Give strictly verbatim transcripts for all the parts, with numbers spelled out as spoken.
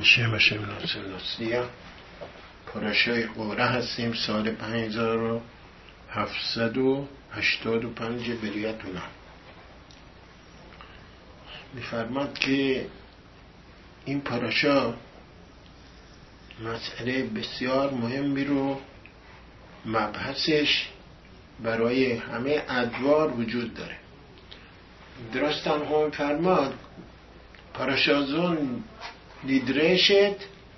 شیم شیم ناصر پاراشای قوره هستیم. سال پنج هزار و هفتصد و هشتاد و پنج بریتونا. میفرماد که این پاراشا مسئله بسیار مهمی رو مبحثش برای همه ادوار وجود داره. درست هم فرماد پاراشازون لیدرشت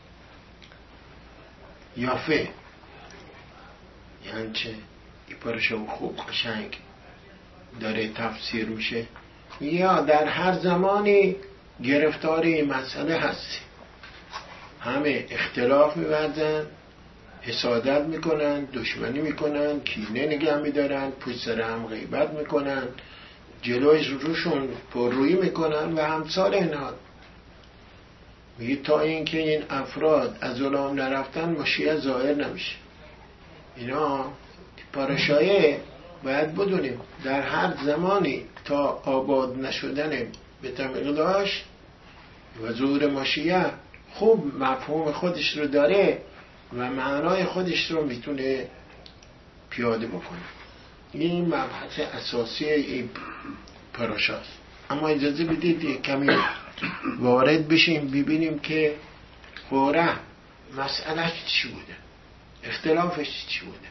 یافه، یعنی چه؟ این پاراشا خوب قشنگ داره تفسیر میشه. یا در هر زمانی گرفتاری مسئله هستی، همه اختلاف می‌ورزن، حسادت میکنن، دشمنی میکنن، کینه نگه میدارن، پشت سر هم غیبت میکنن، جلوی روشون پررویی میکنن و همسال اینا. میگه تا اینکه این افراد از ظلام نرفتن مشیعه ظاهر نمیشه. اینا پاراشایه باید بدونیم در هر زمانی تا آباد نشدن به تمقداش و ظهور مشیعه خوب مفهوم خودش رو داره و معنای خودش رو میتونه پیاده بکنه. این مبحث اساسی این پاراشاست. اما اجازه بدید کمی وارد بشیم ببینیم که قوره مسئلهش چی بوده، اختلافش چی بوده.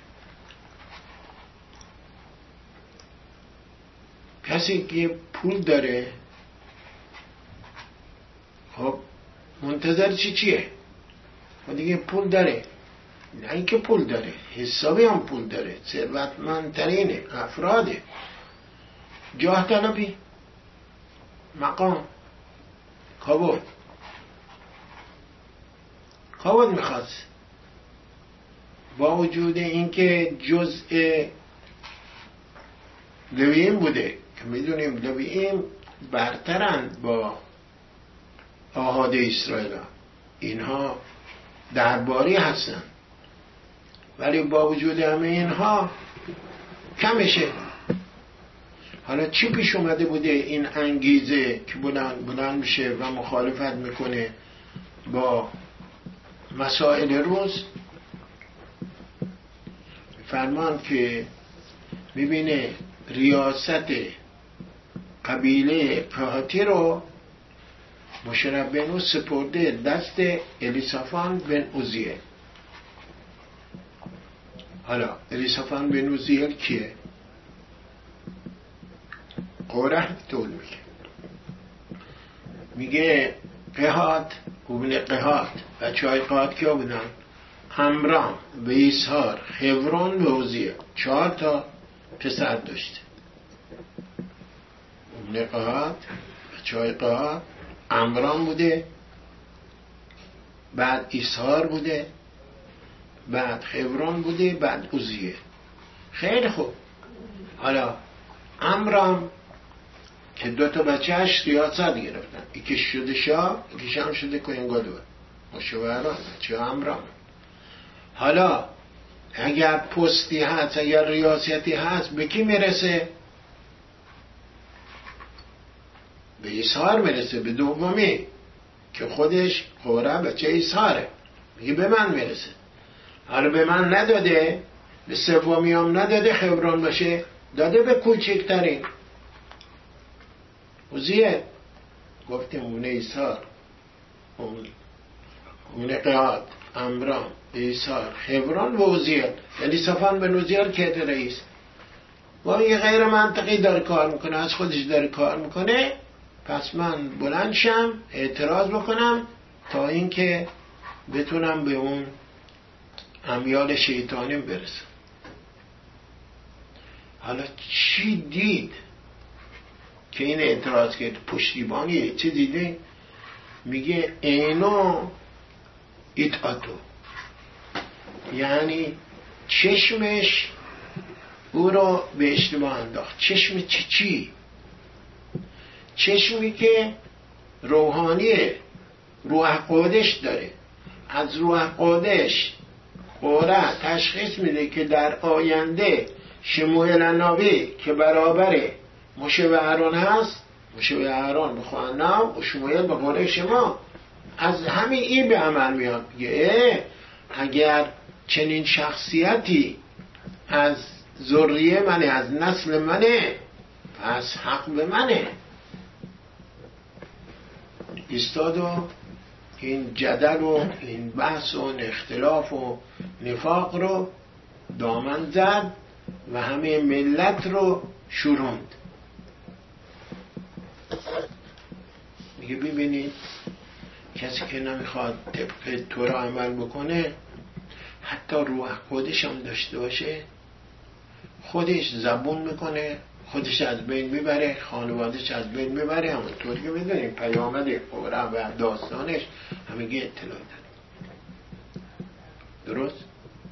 کسی که پول داره خب منتظر چی چیه؟ و دیگه پول داره، نه اینکه پول داره، حسابی هم پول داره، ثروتمندترین افراده. جاه طلبی، مقام، کابود کابود میخواست. با وجود اینکه جزء لویین بوده که میدونیم لویین برترند با آحاد اسرائیل، اینها درباری هستن، ولی با وجود همه اینها کمشه. حالا چی پیش اومده بوده این انگیزه که بلند بلند میشه و مخالفت میکنه با مسائل روز؟ فرمان که میبینه ریاست قبیله قحاطی رو مشرف بنو سپرده دست الیسافان بن عزیل. حالا الیسافان بن عزیل کیه؟ قوره طول میگه میگه قحاط ابن قحاط بچه های قحاط کیا بودن؟ عمران و ایسار، هبرون و عزیل. چهار تا پسر داشته ابن قحاط. بچه های قحاط عمران بوده، بعد ایسار بوده، بعد هبرون بوده، بعد عزیل. خیلی خوب. حالا عمران که دو تا بچهش ریاست گرفتن، یکی شده شاه، یکی هم شده کوهنگادور مشاوران بچه عمران. حالا اگر پستی هست، اگر ریاستی هست، به کی میرسه؟ به ایسار میرسه، به دومی که خودش قوره بچه ایساره، میگه به من میرسه. حالا به من نداده، به سومی هم نداده هبرون باشه، داده به کوچکترین عزیل. گفتیم اون ایسار، اون قحاط، عمران، ایسار، هبرون و عزیل. یعنی صفان بن عزیل که رئیس و این غیر منطقی داره کار میکنه، از خودش داره کار میکنه، پس من بلند شم اعتراض بکنم تا اینکه بتونم به اون امیال شیطانیم برسم. حالا چی دید که این اعتراض کرد؟ پشتیبانی چی دیده؟ میگه اینو ایتاتو، یعنی چشمش او رو به اشتباه انداخت. چشم چی چی؟ چشمی که روحانیه، روح قدش داره. از روح قدش قوره تشخیص میده که در آینده شموئیل نبی که برابر موشه و هارون هست، موشه و هارون بخوان نام و شموئیل به قوله شما از همین این به عمل میاد. میگه اگر چنین شخصیتی از ذریه منه، از نسل منه، پس حق به منه. ایستاد و این جدل و این بحث و اختلاف و نفاق رو دامن زد و همه ملت رو شوروند. میگه ببینید کسی که نمیخواد طبق تورا عمل بکنه، حتی روح خودش هم داشته باشه، خودش زبون میکنه، خودش از بین میبره، خانوادش از بین میبره. همونطور که میدونیم پیامد قرآن و داستانش همگی اطلاع داره. درست؟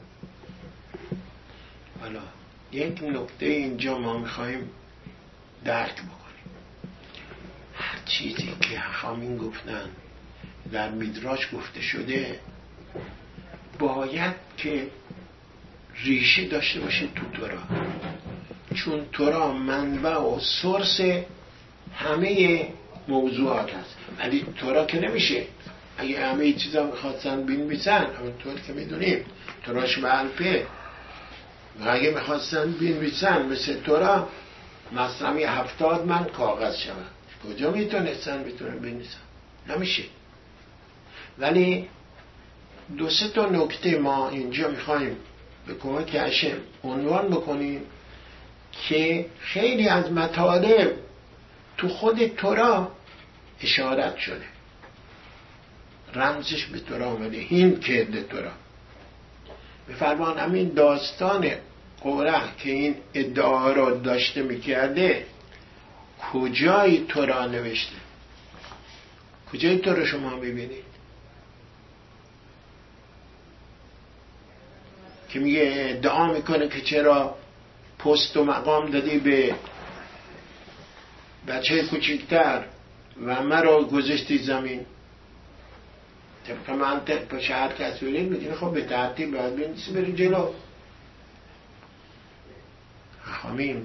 حالا یک نکته اینجا ما میخوایم درک بکنیم. هر چیزی که حاکمین گفتن در میدراش گفته شده باید که ریشه داشته باشه تو تورا، چون تورا منبع و سورس همه موضوعات هست. ولی تورا که نمیشه، اگه همه چیزا میخواستن بنویسن، همونطور که میدونیم توراش به الفه، و اگه میخواستن بنویسن مثل تورا مثلا هفتاد من کاغذ شود، کجا میتونستن بتونن بنویسن؟ نمیشه. ولی دو سه تا نکته ما اینجا میخوایم به کمک هشم عنوان بکنیم که خیلی از مطالب تو خود تورا اشارت شده، رمزش به تورا آمده، هین کرده تورا. بفرمان همین داستان قرآن که این ادعا را داشته میکرده کجای تورا نوشته؟ کجای تورا شما ببینید که میگه ادعا میکنه که چرا پست و مقام دادی به بچه کوچکتر و مرا گذاشتی زمین؟ طبق منطق با شهر کسولی میگه خب به ترتیب باید بنویسی بری جلو. حاکمین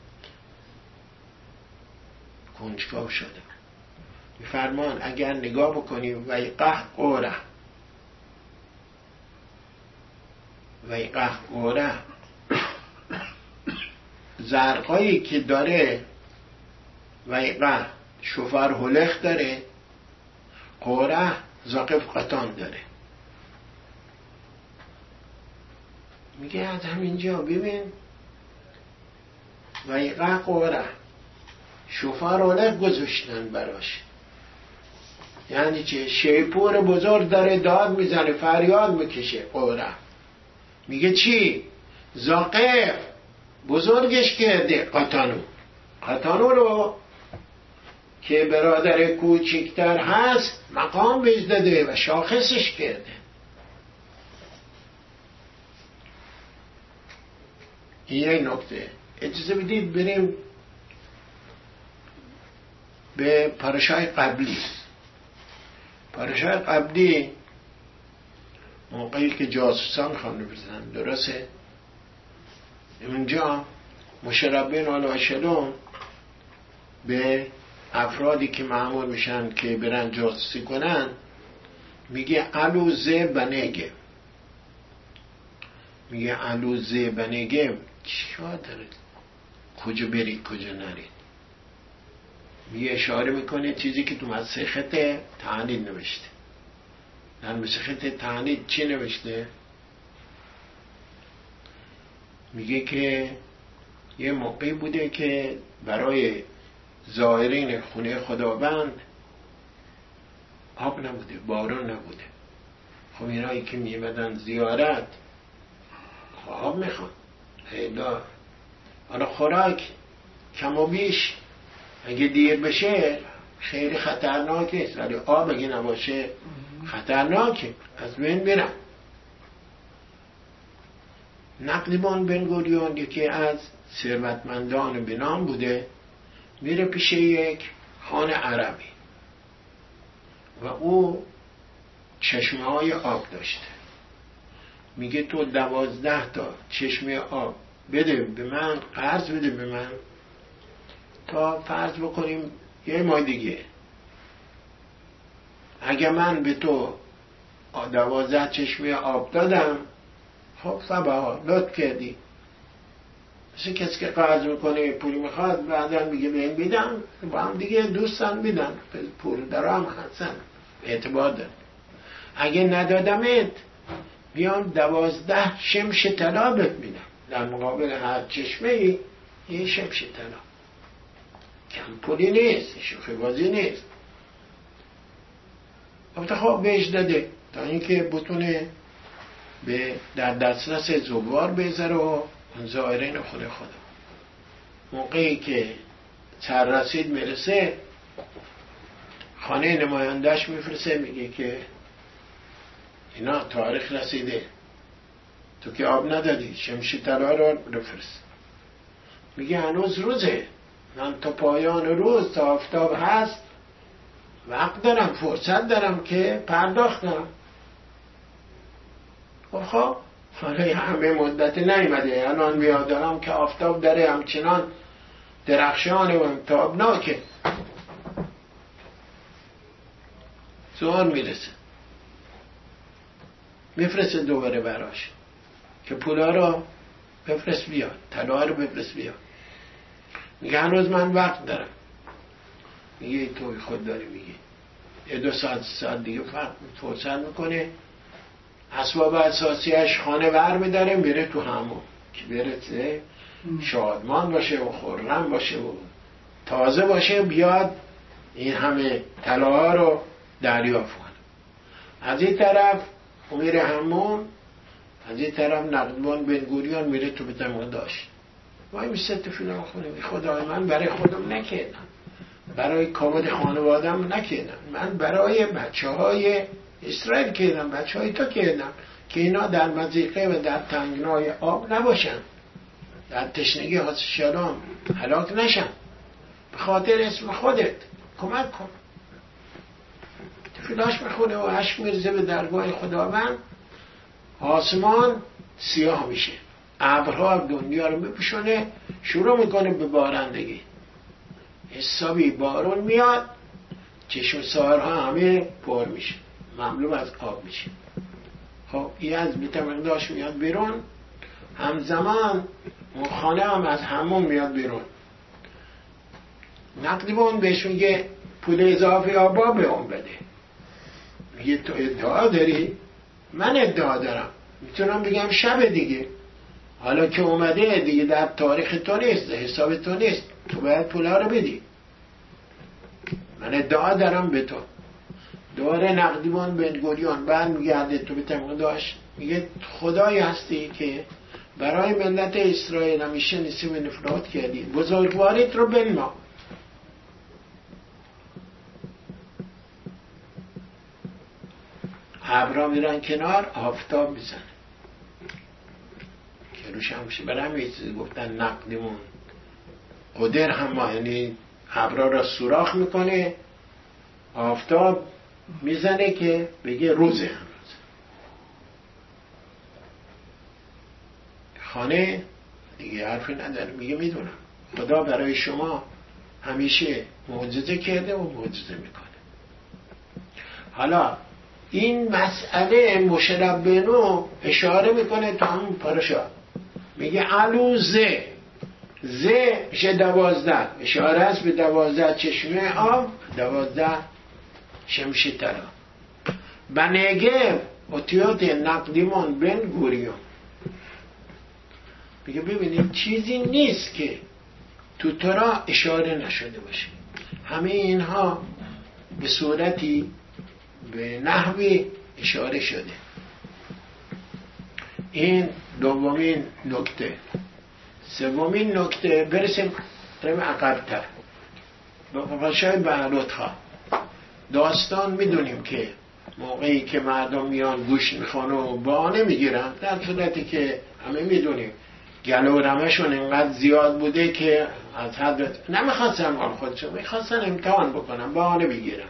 کنجکاو شده. میفرمان اگر نگاه بکنیم ویقح قوره ویقح قوره زرقایی که داره، ویقح شوفر هلخ داره، قوره زاقف قطان داره. میگه از همینجا ببین ویقح قوره شوفر هلخ گذاشتن براش، یعنی چه؟ شیپور بزرگ داره داد میزنه فریاد میکشه. قوره میگه چی؟ زاقف بزرگش کرده قطانو، قطانو رو که برادر کوچکتر هست مقام بهش داده و شاخصش کرده. این یک نکته. اجازه بدید بریم به پاراشای قبلی. پاراشای قبلی موقعی که جاسوسان خانه بزنن، درسته؟ اونجا مشربین آل شلون به افرادی که مأمور میشن که برن جاسوسی کنن میگه علوزه بنگه، میگه علوزه بنگه چیکار داره؟ کجا برید کجا نرید؟ میگه اشاره میکنه چیزی که تو مسیحت تعنید نوشته. در مسیحت تعنید چی نوشته؟ میگه که یه موقعی بوده که برای زائرین خونه خداوند آب نبوده، باران نبوده. خب اینایی که میمدن زیارت آب میخوان، پیدا حالا خوراک کم و بیش اگه دیر بشه خیلی خطرناکه است، ولی آب اگه نباشه خطرناکه، از بین میرن. نقلیبان بن گوریون یکی از ثروتمندان بنام بوده، میره پیش یک خان عربی و او چشمه های آب داشته. میگه تو دوازده تا چشمه آب بده به من، قرض بده به من تا فرض بکنیم یه ماه دیگه. اگه من به تو دوازده چشمه آب دادم، خب فبها لطف کردی. مثل کسی که قرض میکنه پولی میخواد بعدا میگه به این بیدم، با هم دیگه دوستان میدن، پول دارم حسن اعتبار دارم. اگه ندادمت بیام دوازده شمش طلا بهت میدم، در مقابل هر چشمه ای یه شمش طلا. کم پولی نیست، شوخی بازی نیست. البته خب بهش داده تا اینکه بتونه به در دسترس زوار بذاره و زائرین خود خدا. موقعی که سر رسید میرسه، خانه نمایندهش میفرسه، میگه که اینا تاریخ رسیده، تو که آب ندادی، شمشی طلا رو بفرست. میگه هنوز روزه، من تا پایان روز تا آفتاب هست وقت دارم، فرصت دارم که پرداخت کنم. خب برای همه مدت نیمده، الان بیاد دارم که آفتاب داره همچنان درخشان و تابناکه. سوال میرسه، میفرسته دوباره براش که پولا رو بفرست بیاد، طلا رو بفرست بیاد. میگه هنوز من وقت دارم. میگه توی خود داری میگه یه دو ساعت ساعت دیگه فرق فرصت میکنه، اسباب اساسیش خانه بر میداره، میره تو همون که برسه شادمان باشه و خرم باشه و تازه باشه، بیاد این همه طلاها رو دریافت کنه. از این طرف میره همون، از این طرف نقدوان بن گوریون میره تو بتمون داشت وای میسته تو فیلم خونه. خدای من برای خودم نکردم، برای کامل خانوادم نکردم، من برای بچه های اسرائیل کردم، بچه های تو کردم که اینا در مضیقه و در تنگنای آب نباشن، در تشنگی حاصل شرام هلاک نشن. به خاطر اسم خودت کمک کن. تفیلاش میخونه و عشق میرزه به درگاه خداوند. آسمان سیاه میشه، ابرها دنیا رو میپوشونه، شروع میکنه به بارندگی. حسابی بارون میاد، چشم سارها همه پر میشه، مملو از آب میشه. خب این از بیت مقداش میاد بیرون، همزمان اون خانه هم از همون میاد بیرون. نقدیبون بهش میگه پول اضافی آبا به اون بده. میگه تو ادعا داری؟ من ادعا دارم، میتونم بگم شب دیگه، حالا که اومده دیگه در تاریخ تو نیست، حساب تو نیست، تو باید پولا رو بدی. من ادعا دارم به تو. دوره نقدیبان بن گوریون بعد میگرده تو به تمقداش، میگه خدایی هستی که برای ملت اسرائیل همیشه نسیم نفرات کردی، بزرگواریت رو بنما. ابرا میرن کنار، آفتاب میزنه که روش همشه. برای همه چیزی گفتن نقدیمون قدر هم ما، یعنی ابرا را سوراخ میکنه، آفتاب میزنه که بگه روزه. هنوز خانه دیگه حرفی نداره، میگه میدونم خدا برای شما همیشه معجزه کرده و معجزه میکنه. حالا این مسئله مشربنو اشاره میکنه تا همون پاراشا، میگه علو زه زه میشه دوازده، اشاره است به دوازده چشمه آب، دوازده شمشی طلا. بنگه اتیات نقدیمان بن گوریون میگه ببینید چیزی نیست که تو تورا اشاره نشده باشه، همه اینها به صورتی به نحوی اشاره شده. این دومین نکته. سومین نکته، برسیم رم عقب‌تر به قفشای بهلوت‌ها. داستان میدونیم که موقعی که مردم میان گوش میخوان و بانه میگیرن، در صورتی که همه میدونیم گلو رمشون اینقدر زیاد بوده که از حد نمیخواستن مال خودشون، میخواستن امتحان بکنن، بانه بگیرن.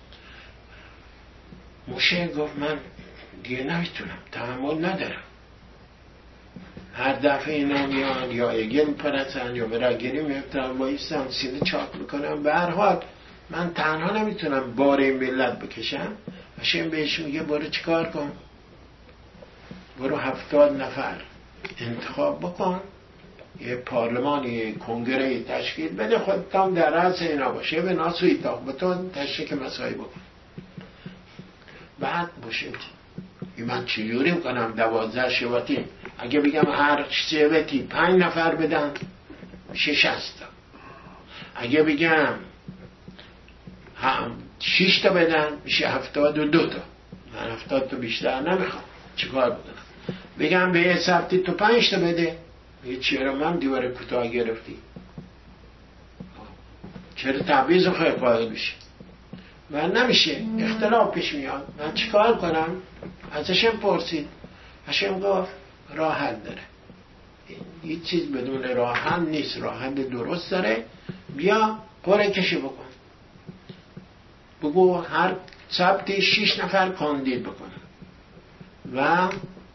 موشه گفت من دیگه نمیتونم، تحمل ندارم. هر دفعه اینا میان یا اگه میپرسن یا برای گیری میفتن بایستن سینه چاک میکنن، به هر حال من تنها نمیتونم بار این ملت بکشم. هاشم بهش میگه برو چیکار کن؟ برو هفتاد نفر انتخاب بکن، یه پارلمانی، یه کنگره تشکیل بده، خودت هم در رأس اینا باشه، به ناسوی تاق به تو تشریک مسایی بکن. بعد باشه من چجوری میکنم؟ دوازده شباتی اگه بگم هر شباتی پنج نفر بدن میشه شصت تا، اگه بگم هم شش تا بدن میشه هفتاد و دو تا. من هفتاد تا بیشتر نمیخوام، چیکار بکنم؟ بگم به یه سبتی تو پنج تا بده، یه چرا من دیوار کوتاه گرفتی؟ چرا تعویض خواهی قائل بشی؟ و نمیشه، اختلاف پیش میاد. من چیکار کنم؟ ازشم پرسید. هاشم گفت راه حل داره، هیچ چیز بدون راه حل نیست، راه حل درست داره. بیا قرعه کشی بکن، بگو هر سبتی شش نفر کاندید بکنن و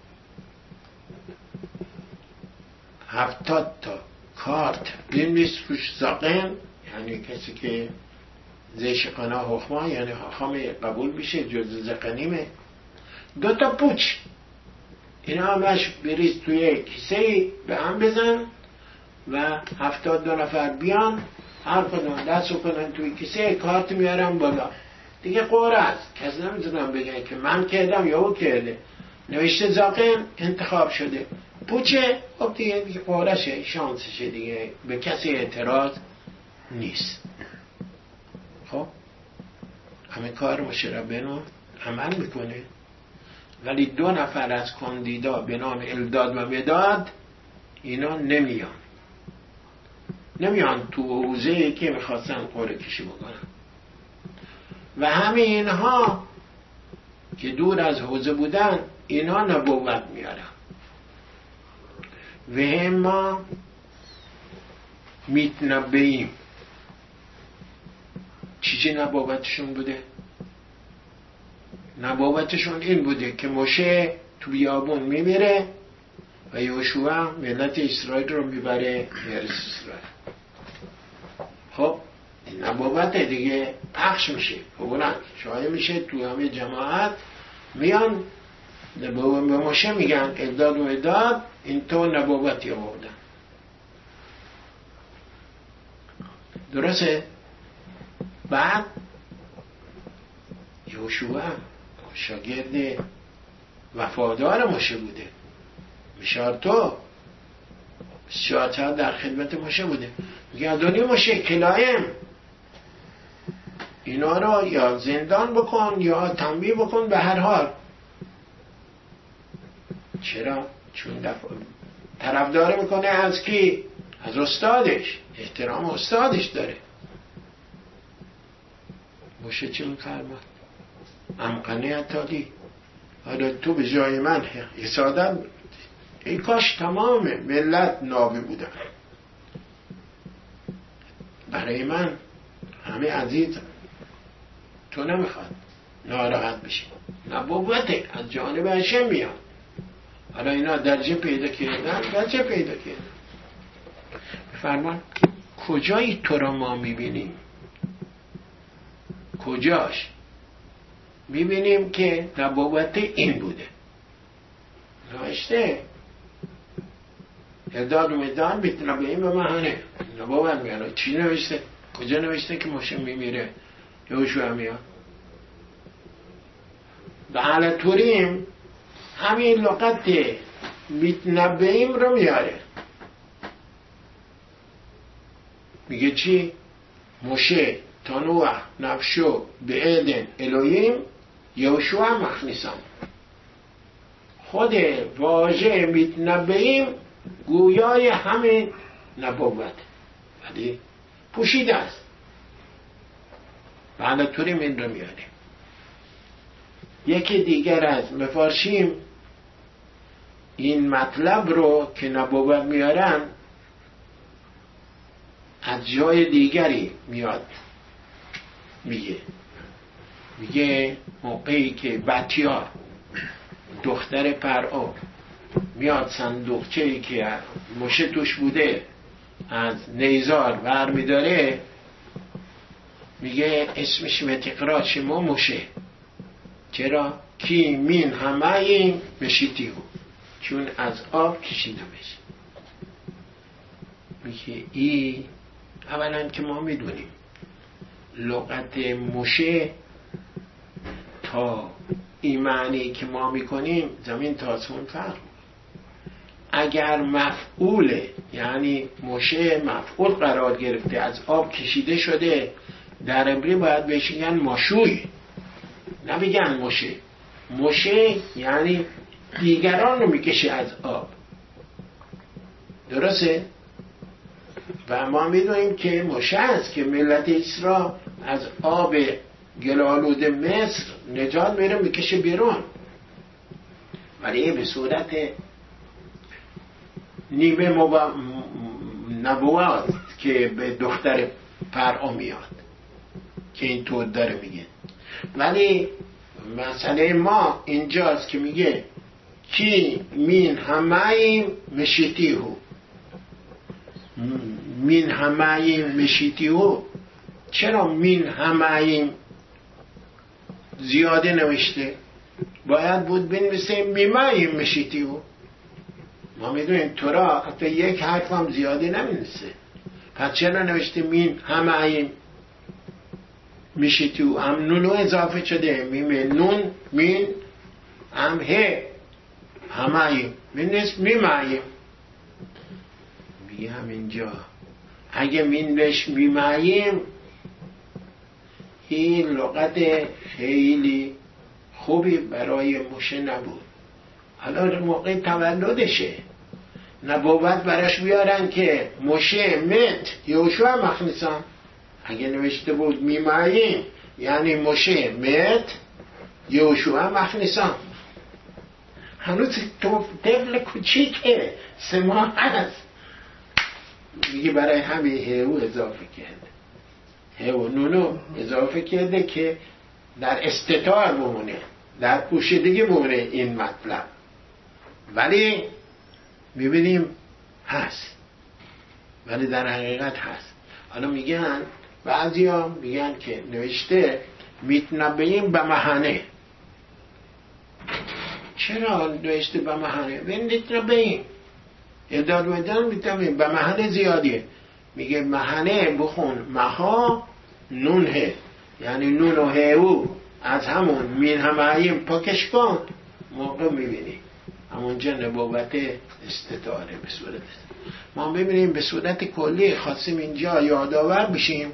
هفتاد تا کارت بنویس روش زاقن، یعنی کسی که زیش قنا حکما، یعنی حاخام قبول بشه جز زقنیمه. دو تا پوچ اینا همش بریز توی کیسه به هم بزن و هفتاد دو نفر بیان هر کدوم دست کنن توی کیسه، کارت میارم بالا دیگه. قرعه است، کسی نمیتونم بگن که من کردم یا او کرده. نوشته زاقن انتخاب شده، پوچه خب دیگه دیگه قرعهشه، شانسشه دیگه، به کسی اعتراض نیست. خب همه کار مشربه عمل میکنه، ولی دو نفر از کاندیدا به نام الداد و مداد اینا نمیان نمیان تو حوزه‌ای که میخواستن قرعه کشی بکنن. و همه اینها که دور از حوزه بودن اینا نبوت میارن. و ما میتنبئیم. چی چی نبوتشون بوده؟ نبوتشون این بوده که موشه تو بیابون میمیره و یهوشع ملت اسرائیل رو میبره ارض اسرائیل. خب این نبوت دیگه پخش میشه، بگونن شایع میشه تو همه جماعت، میان به موشه میگن الداد و مداد این تو نبوتی آوردن. درسته؟ بعد یهوشع شاگرد وفادار موشه بوده، میشار تو بسیار تا در خدمت موشه بوده، میگه ادونی موشه کلایم اینا رو یا زندان بکن یا تنبیه بکن، به هر حال. چرا؟ چون دفع... طرفدار میکنه از کی؟ از استادش، احترام استادش داره. موشه چی میفرماد؟ امقنه اتالی، حالا تو به جای من حسادت، ای کاش تمام ملت نابی بودن، برای من همه عزیز، تو نمیخواد ناراحت بشی. نبوته از جانب هاشم میاد. حالا اینا درجه پیدا کردن، درجه پیدا کردن. فرمان کجایی تو را ما میبینیم؟ کجاش؟ میبینیم که نبوت این بوده، نوشته الداد و مداد میتونه به این بمهنه نبوت میانه. چی نوشته؟ کجا نوشته که موشه میمیره یهوشع میاد؟ به حال توریم همین لغت میتنبئیم رو میاره، میگه چی؟ موشه تنوع نفشو به ایدن الوهیم یهوشع مخنیسان. خود واژه میتنبئیم گویای همین نبوت، ولی پوشیده است. بعد طوریم این رو میاره. یکی دیگر از مفارشیم این مطلب رو که نبوت میارن از جای دیگری میاد، میگه میگه موقعی که بطیا دختر پرعو میاد صندوقچه‌ای که موشه توش بوده از نیزار ور میداره، میگه اسمش متقرا شما مشه. چرا؟ کی مین همه مشیتیو، چون از آب کشیده بشه. میگه ای اولا که ما میدونیم لغت مشه تا این معنی که ما میکنیم زمین تا آسمون فرق. اگر مفعوله، یعنی مشه مفعول قرار گرفته از آب کشیده شده، در عبری باید بهش میگن ماشوی، نمیگن مشه. مشه یعنی دیگران رو میکشه از آب، درسته؟ و ما میدونیم که مشه است که ملت اسرائیل از آب گلالود مصر نجات میره میکشه بیرون، ولی به صورت نیمه مبا... نبوات که به دختر فرعون میاد که این طور داره میگه. ولی مسئله ما اینجاست که میگه کی مین همه مشیتیهو، مین همه مشیتیهو. چرا مین همه زیاده نوشته؟ باید بود بنویسه میمه مشیتیهو. ما میدونیم تورا حتی یک حرف هم زیاده نمینویسه، پس چرا نوشته مین همه مشیتیهو؟ هم نونو اضافه شده، میم نون مین هم he همه مینست میمه. میگه همینجا اگه مین بهش میمهیم، این لغت خیلی خوبی برای مشه نبود. حالا موقع تولدشه نبوت براش بیارن که مشه مت یوشوع مخنیسان. اگه نوشته بود میمهیم یعنی مشه مت یوشوع مخنیسان، هنوز تو طفل کوچیکه، سه ماه هست. میگه برای همین هیو اضافه کرده، هیو نونو اضافه کرده که در استطاع بمونه، در پوشیدگی بمونه این مطلب. ولی میبینیم هست، ولی در حقیقت هست. حالا میگن بعضی ها میگن که نوشته میتنبهیم به مهنه. چرا نوشته به مهنه؟ میتنبهیم اداد و اداد میتنبهیم به مهنه زیادیه. میگه مهنه بخون مها نونه، یعنی نون و هیو از همون مین همهیم پاکش کن، موقع میبینی همونجا نبوت استطاره به صورت. ما ببینیم به صورت کلی خواستیم اینجا یادآور بشیم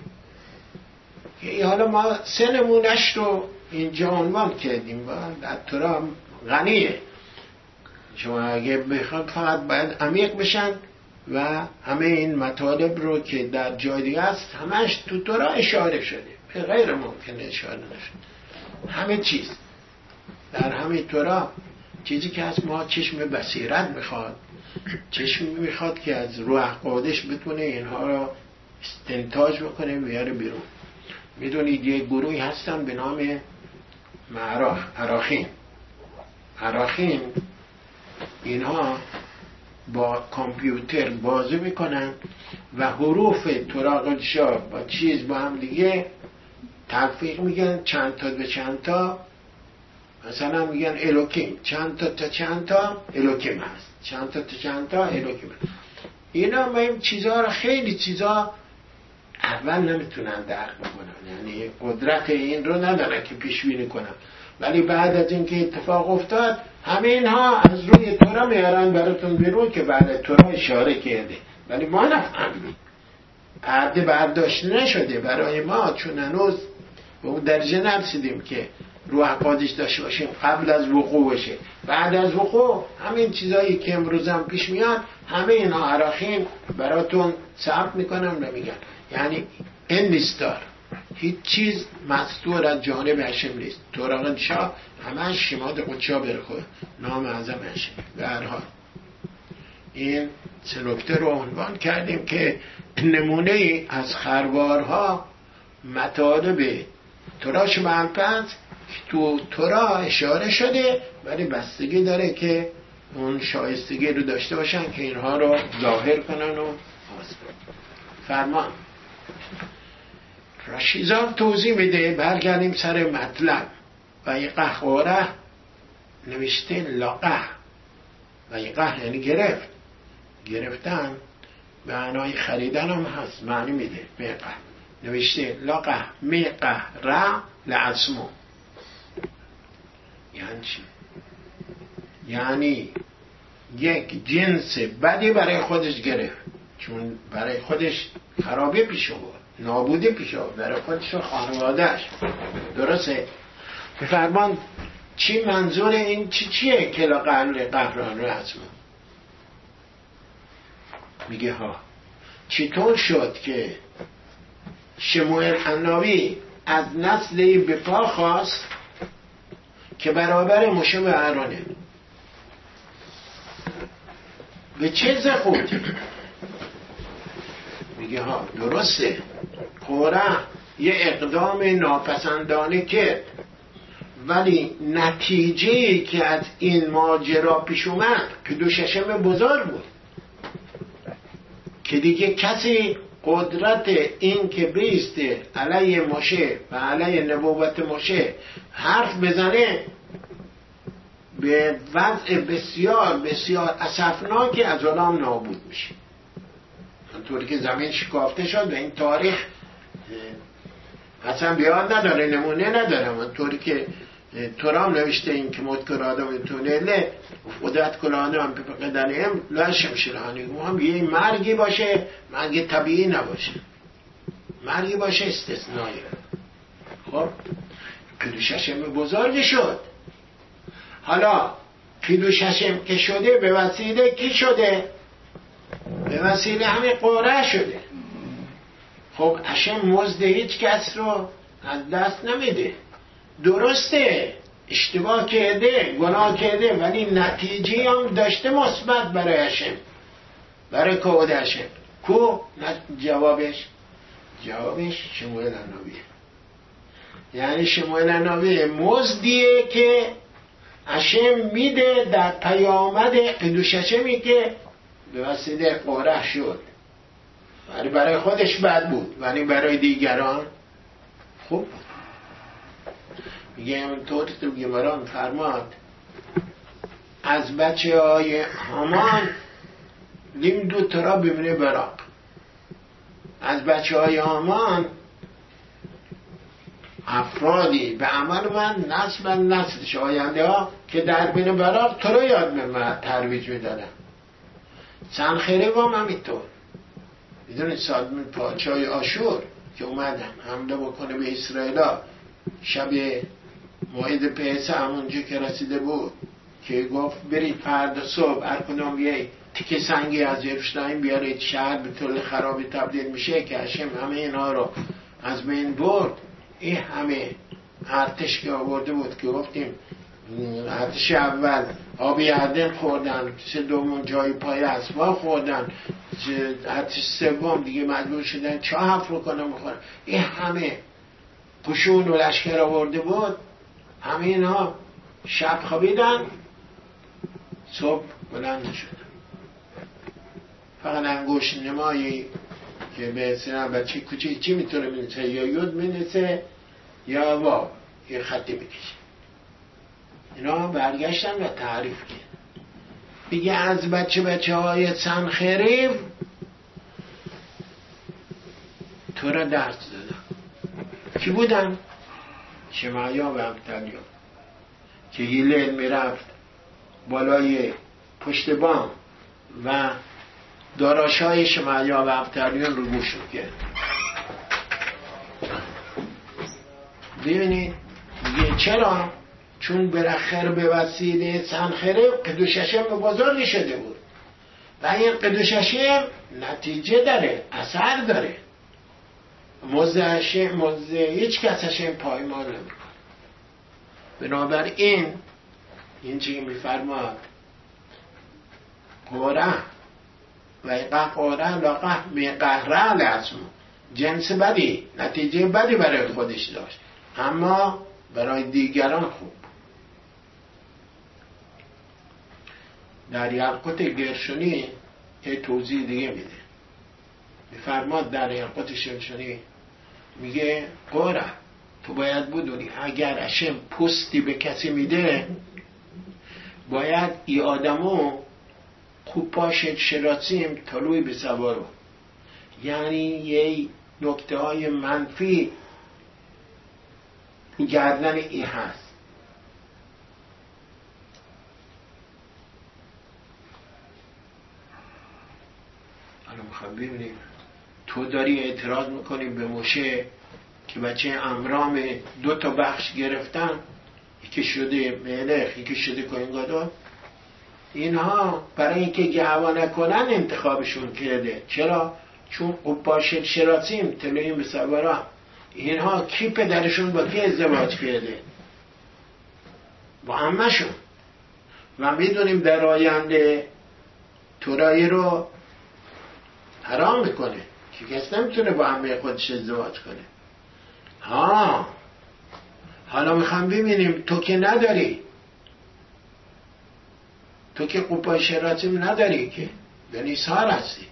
که حالا ما سه نمونش رو اینجا عنوان کردیم و در تورا غنیه. شما اگه بخواد فقط باید عمیق بشن و همه این مطالب رو که در جای دیگه است همش تو تورا اشاره شده، به غیر ممکنه اشاره نشده. همه چیز در همه تورا چیزی که از ما چشم بصیرت میخواد، چشم میخواد که از روح قادش بتونه اینها رو استنتاج بکنه بیاره بیرون. میدونید یه گروهی هستن به نام معراخ عراخین. عراخین اینها با کامپیوتر بازی میکنن و حروف تورا قدشا با چیز با هم دیگه تلفیق میگن، چند تا به چند تا. مثلا میگن الوکیم، چند تا تا چند تا الوکیم هست، چند تا تا چند تا الوکیم هست. اینا ما این چیزها رو خیلی چیزها اول نمیتونن درک بکنن، یعنی قدرت این رو ندارن که پیش بینی کنن، ولی بعد از اینکه اتفاق افتاد همه اینها از روی تورا میارن براتون بیرون که بعد تورا اشاره کرده، ولی ما نفهمیم، پرده برداشت نشده برای ما، چون هنوز به اون درجه نرسیدیم که روح قادش داشته باشیم قبل از وقوع بشه. بعد از وقوع همین چیزایی که امروز هم پیش میاد همه اینا عراخین براتون ثبت میکنن و میگن، یعنی این نیستار هیچ چیز مستور از جانب هشم نیست. تورا شاه همه شماد قدشا برخواه نام اعظم هشم. به هر حال این سه نکته رو عنوان کردیم که نمونه ای از خروارها مطالب تورا شمال پنج تو تورا اشاره شده، ولی بستگی داره که اون شایستگی رو داشته باشن که اینها رو ظاهر کنن و فرمان. رشیزان توضیح میده. برگردیم سر مطلب. ویقه قوره نوشته لقه. ویقه یعنی گرفت، گرفتن به معنای خریدن هم هست، معنی میده. میقه نوشته لقه میقه را لعظمو. یعنی چی؟ یعنی یک جنس بدی برای خودش گرفت، چون برای خودش خرابی پیش آورد، نابودی پیش آورد برای خودش و خانوادهش. درسته؟ بفرمان چی منظور این چی چیه که لقه قهران لعظمو؟ میگه ها چطور شد که شموئل عنابی از نسل به پا خواست که برابر موشه و اهرانه؟ به چه زخوتی؟ میگه ها درسته قوره یه اقدام ناپسندانه کرد، ولی نتیجه که از این ماجرا پیش اومد که دو ششم بزرگ بود که دیگه کسی قدرت این که بیسته علیه موشه و علیه نبوت موشه حرف بزنه به وضع بسیار بسیار اسفناکی از عالم نابود میشه. اونطوری که زمین شکافته شد و این تاریخ اصلا بیاد نداره، نمونه نداره. اونطوری که ترام نوشته این که مدکر آدم تونله قدرت کل آدم به قدرهم لاشم شرحانی هم یه مرگی باشه، مرگ طبیعی نباشه، مرگی باشه استثنایی. خب کیلو ششم بزرگ شد. حالا کیلو ششم که شده به وسیله کی شده؟ به وسیله همین قوره شده. خب اشم مزد هیچ کس رو از دست نمیده. درسته اشتباه کرده، گناه کرده، ولی نتیجه هم داشته مثبت برای اشم، برای کود اشم. کو جوابش؟ جوابش شموئل عنابیه. یعنی شموئل عنابیه مزدیه که اشم میده در پیامد قدوششمی که به وسیله قوره شد. ولی برای خودش بد بود ولی برای دیگران خوب بود. میگه اونطور تو گمران فرماد از بچه های هامان لیم دو ترا ببینه براق. از بچه های هامان افرادی به عمل من نسل و نسلش آینده ها که در بین براق تو رو یاد به من ترویج میدادن. سنخریب هم همینطور. میدونید سادم پادشاه آشور که اومدن حمله بکنه به اسرائیل شب موعد پسح همونجا که رسیده بود که گفت برید فردا صبح هر کدوم یه تیکه سنگی از یروشلایم بیارید، شهر به طور خرابی تبدیل میشه که هشم همه اینها رو از بین برد. این همه ارتش که آورده بود که گفتیم ارتش اول آبی اردن خوردن، سه دومون جای پای اسبا خوردن، ارتش سوم دیگه مجبور شدن چاه حفر کنن بخورن. این همه قشون و لشکر آورده بود، همه اینا شب خوابیدن، صبح بلند شدن. فقط انگوش نمایی که به سنم بچه کوچه چی میتونه مینسه، یا یود مینسه یا واو یه خطی میکشه. اینا برگشتن و تعریف کرد. بگه از بچه بچه های سنخریب تو را درس دادن. کی بودن؟ شمعیا و ابتلیا که هیلیل میرفت بالای پشت بام و داراشای شمعیا و ابتلیون رو گوش کرد. ببینید میگه چرا؟ چون بالاخره به وسیله سنخریب قدوششم بزرگی شده بود و این قدوششم نتیجه داره، اثر داره. مزه مزه هیچ کسشم پایمال نمیکنه. بنابراین این چی میفرماد قوره و ایقه قوره لقه میقهره لعظمو، جنس بدی، نتیجه بدی برای خودش داشت اما برای دیگران خوب. در یاقوت گرشونی یه توضیح دیگه میده. میفرماد در یاقوت گرشونی میگه قرح تو باید بدونی اگر هشم پستی به کسی میده باید ای آدمو خوب پاشد شراسیم تلوی به سوارو، یعنی یه نکته های منفی گردن ای هست. حالا میخوام ببینیم تو داری اعتراض میکنی به موشه که بچه امرام دو تا بخش گرفتن، یکی شده ملخ یکی شده کوهنگادار، اینها برای اینکه گعوا نکنن انتخابشون کرده. چرا؟ چون قباشل شراسیم تلویم به سوارا، اینها کی پدرشون با کی ازدواج کرده؟ با عمه‌شون، و میدونیم در آینده تورایی رو حرام میکنه که کسی نمیتونه با عمه خودش ازدواج کنه. ها حالا میخوام ببینیم تو که نداری، تو که قبای شراسیم نداری، که بنیسار هستی،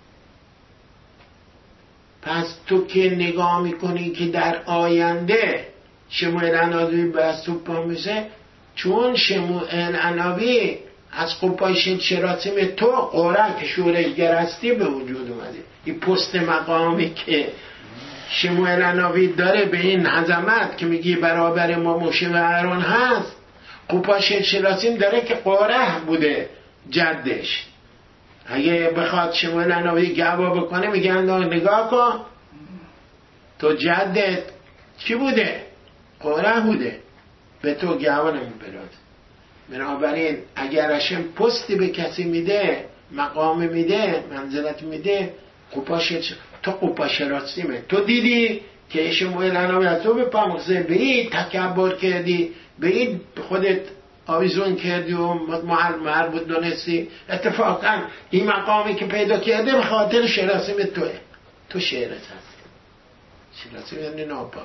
پس تو که نگاه میکنی که در آینده شموئیل عنابی به سوپا میشه، چون شموئیل عنابی از قبای شراسیم تو قرآن که شورشگر هستی به وجود اومده. این پست مقامی که شموئیل عنابی داره به این عظمت که میگی برابر ما موشه و هارون هست، قبای شراسیم داره که قرآن بوده جدش. اگه بخواد شموئیل عنابی گعوا بکنه میگن نگاه کن تو جدت چی بوده؟ قرآن بوده، به تو گعوا نمیبرد. بنابراین اگر هشم پستی به کسی میده، مقام میده، منزلت میده، قباش تو قبا شراسیمه. تو دیدی که شموئیل عنابی از تو به پاموزه به این تکبر کردی، به این خودت آویزون کردی و مربوط دونستی. اتفاقا این مقامی که پیدا کرده به خاطر شراسیم توه، تو شعرت هست. شراسیم یعنی ناپاک.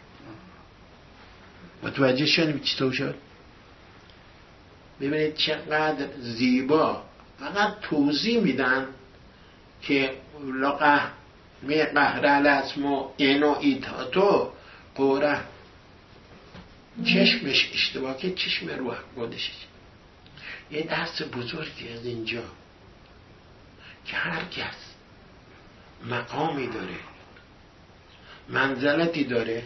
متوجه شدیم چطور شد؟ ببینید چقدر زیبا فقط توضیح میدن که لقه می قهر الاسمو اینو ایتاتو قوره چشمش اشتباه که چشم روح خودش. یه درس بزرگی از اینجا که هر کس مقامی داره، منزلتی داره،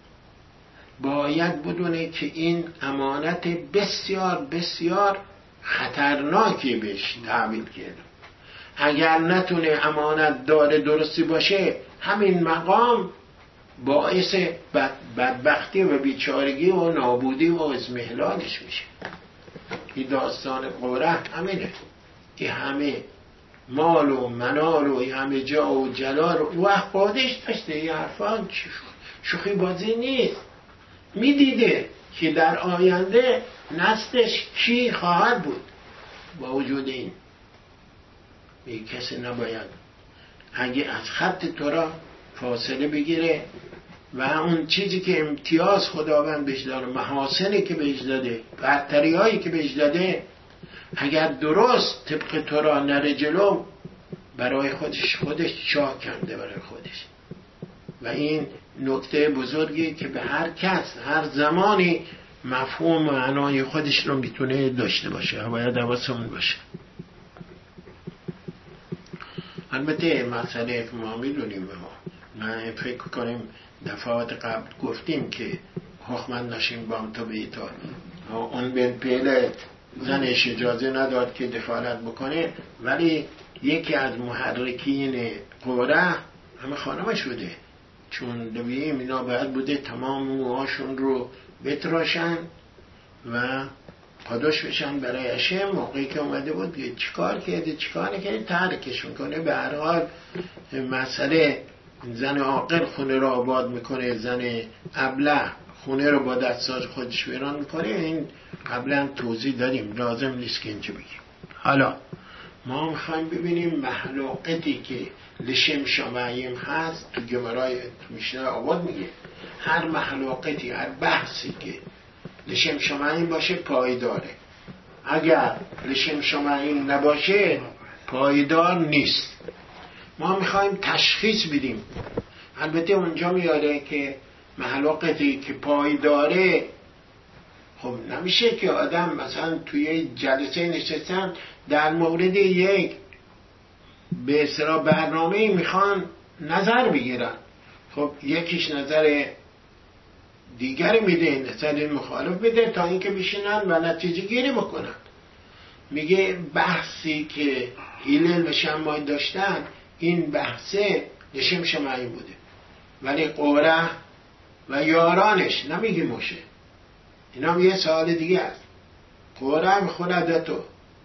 باید بدونه که این امانت بسیار بسیار خطرناکی بهش تحویل کرده. اگر نتونه امانت داره درستی باشه، همین مقام باعث بدبختی و بیچارگی و نابودی و ازمهلالش میشه. این داستان قرح همینه. این همه مال و منال و این همه جا و جلال و وقت خودش داشته. این حرفان شوخی بازی نیست. میدیده که در آینده نسلش کی خواهد بود. با وجود این به کسی نباید اگه از خط تو را فاصله بگیره و اون چیزی که امتیاز خداوند بهش داده، محاسنی که بهش داده، برتری هایی که بهش داده، اگر درست طبق تو را نره جلو، برای خودش خودش چاه کنده برای خودش. و این نکته بزرگی که به هر کس هر زمانی مفهوم و معنای خودش رو میتونه داشته باشه. باید حواسمون باشه. البته مسئله که ما میدونیم به ما، من فکر کنیم دفعات قبل گفتیم که حکمن ناشین بام تو بیتا اون بین پیله زنش اجازه نداد که دخالت بکنه، ولی یکی از محرکین قوره همه خانمش بوده، چون دویم اینا باید بوده تمام موهاشون رو بتراشن و پاداش بشن برای هشم. موقعی که اومده بود چیکار کرده چیکار نکرده ترکشون کنه. به هر حال مسئله زن عاقل خونه رو آباد میکنه، زن ابله خونه رو با دستاش خودش ویران میکنه. این قبلا توضیح دادیم، لازم نیست که اینجا بگیم. حالا ما میخوایم ببینیم محلوقتی که لشم شمعیم هست. تو گمرای میشنه آباد میگه هر محلوقتی، هر بحثی که لشم شمعیم باشه پایداره، اگر لشم شمعیم نباشه پایدار نیست. ما میخوایم تشخیص بدیم البته اونجا میاره که محلوقتی که پای داره، خب نمیشه که آدم مثلا توی جلسه نشستن در مورد یک به اصطلاح برنامه میخوان نظر بگیرن، خب یکیش نظر دیگر میده، نظر مخالف میده تا اینکه بشینن و نتیجه گیری بکنن. میگه بحثی که هیلل و شمای داشتن این بحثه لشمشمعی بوده، ولی قره و یارانش، نمیگه موشه، اینا هم یه سوال دیگه است. قره میخواد عدتو،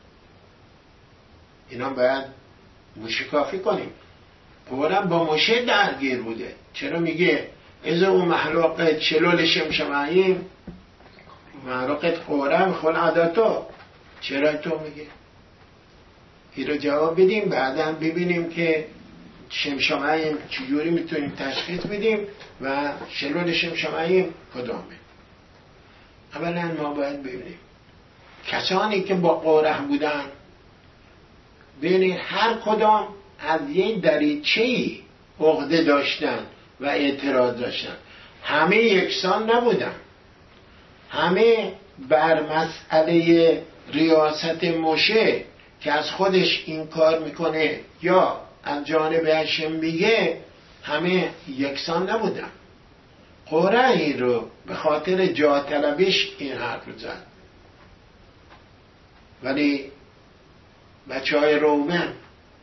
اینا باید مشکافی کنیم. قره با موشه درگیر بوده، چرا میگه از اون محلوقت شلول شمشمعیم محلوقت قره میخواد عدتو، چرا تو میگه؟ این رو جواب بدیم، بعدا ببینیم که شمشمعیم چجوری میتونیم تشخیص بدیم و شلول شمشمعیم کدامه. اولا ما باید ببینیم کسانی که با قره بودن، ببینید هر کدام از یک دریچه‌ای عقده داشتن و اعتراض داشتن، همه یکسان نبودن، همه بر مسئله ریاست موشه که از خودش این کار میکنه یا از جانب هشم میگه، همه یکسان نبودن. قره این رو به خاطر جا طلبش این حرف رو زد، ولی بچه های رومن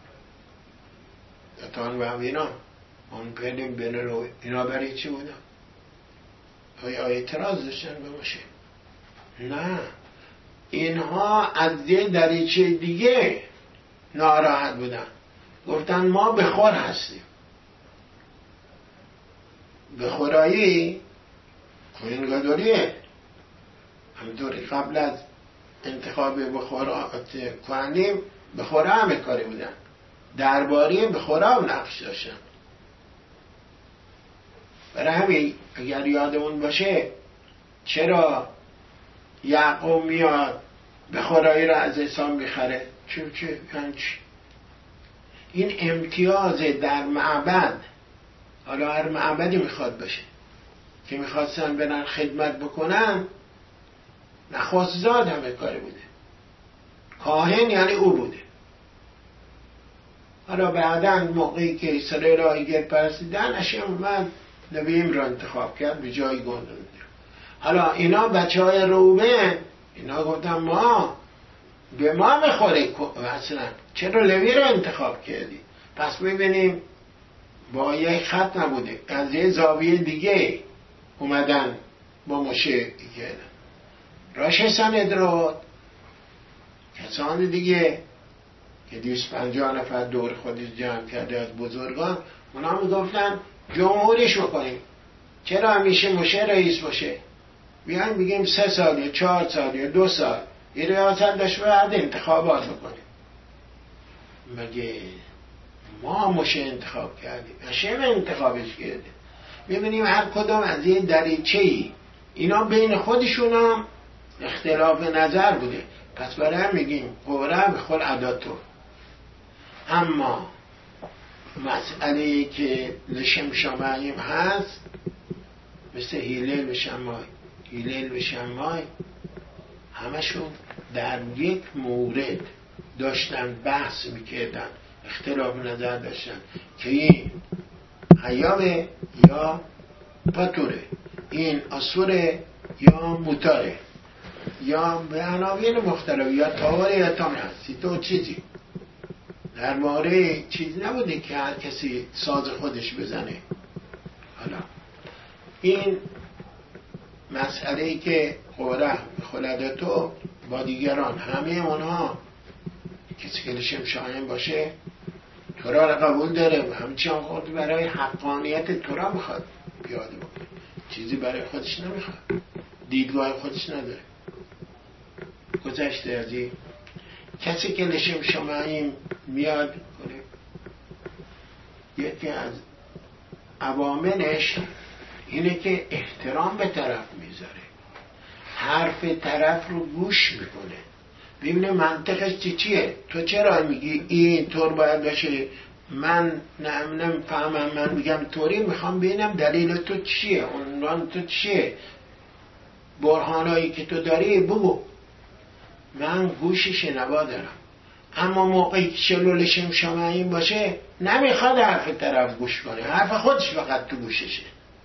دتان و اینا اون پریم بین رو اینا برای چی بودن؟ آیا اعتراض داشتن به موشه؟ نه، اینها از یه دریچه دیگه ناراحت بودن، گفتن ما بخور هستیم. بخورایی کوهنگادوریه، همینطوری قبل از انتخاب بخورات کهنیم بخورا همه کاری بودن، درباری بخورا هم نقش داشتن. برای همین اگر یادمون باشه چرا یعقوب میاد بخورایی را از اسام میخره؟ چون چه این امتیاز در معبد، حالا هر معبدی میخواد باشه که میخواستن برن خدمت بکنن، نخواست زاد همه کاری بوده، کاهن یعنی او بوده. حالا بعداً موقعی که اسرائیل را ایگر پرستیدن، اشم اومد نبیم را انتخاب کرد به جای گندم. حالا اینا بچه های رومه اینا گفتن ما به ما بخوره مثلا، چرا لوی رو انتخاب کردی؟ پس ببینیم با یک خط نبوده، از یه زاویه دیگه اومدن با موشه کردن. راشه سندرود کسان دیگه که دویست پنجاه نفر دور خودش جمع کرده از بزرگان، اونا میگفتن جمهوریش بکنیم، چرا همیشه موشه رئیس باشه؟ بیایم بگیم سه سال یا چهار سال یا دو سال این ریاست داشت بعد انتخابات بکنیم. مگه ما موشه انتخاب کردیم؟ هشم انتخابش کرده. میبینیم هر کدام از این دریچه‌ای اینا بین خودشون هم اختلاف نظر بوده، پس برای هم میگیم قره به خود عداتو. اما مسئله که لشمشمعیم هست مثل هیلل و شمای، هیلل و شمای همشون در یک مورد داشتن بحث میکردن، اختلاف نظر داشتن که این حیامه یا پاتوره، این اصوره یا موتاره، یا به عناوین مختلف، یا تاوره یا تام هستی تو چیزی. در ماره چیز نبوده که هر کسی ساز خودش بزنه. حالا این مسئله ای که قره خلدتو با دیگران همه اونها کسی که لشمشمعیم باشه تورا را قبول داره و همچنان خود برای حقانیت تورا میخواد پیاده بکنه، چیزی برای خودش نمیخواد، دیدگاه خودش نداره. گذشته از این کسی که لشمشمعیم میاد کنه، یکی از عواملش اینه که احترام به طرف میذاره، حرف طرف رو گوش میکنه، ببینه منطقش چی چیه، تو چرا میگی این طور باید باشه، من نمیفهمم، من میگم طوری، میخوام ببینم دلیل تو چیه، عنوان تو چیه، برهانایی که تو داری بگو. من گوش شنوا دارم، اما موقعی که شلول شمشمایی باشه نمیخواد حرف طرف گوش کنه، حرف خودش فقط تو گوششه.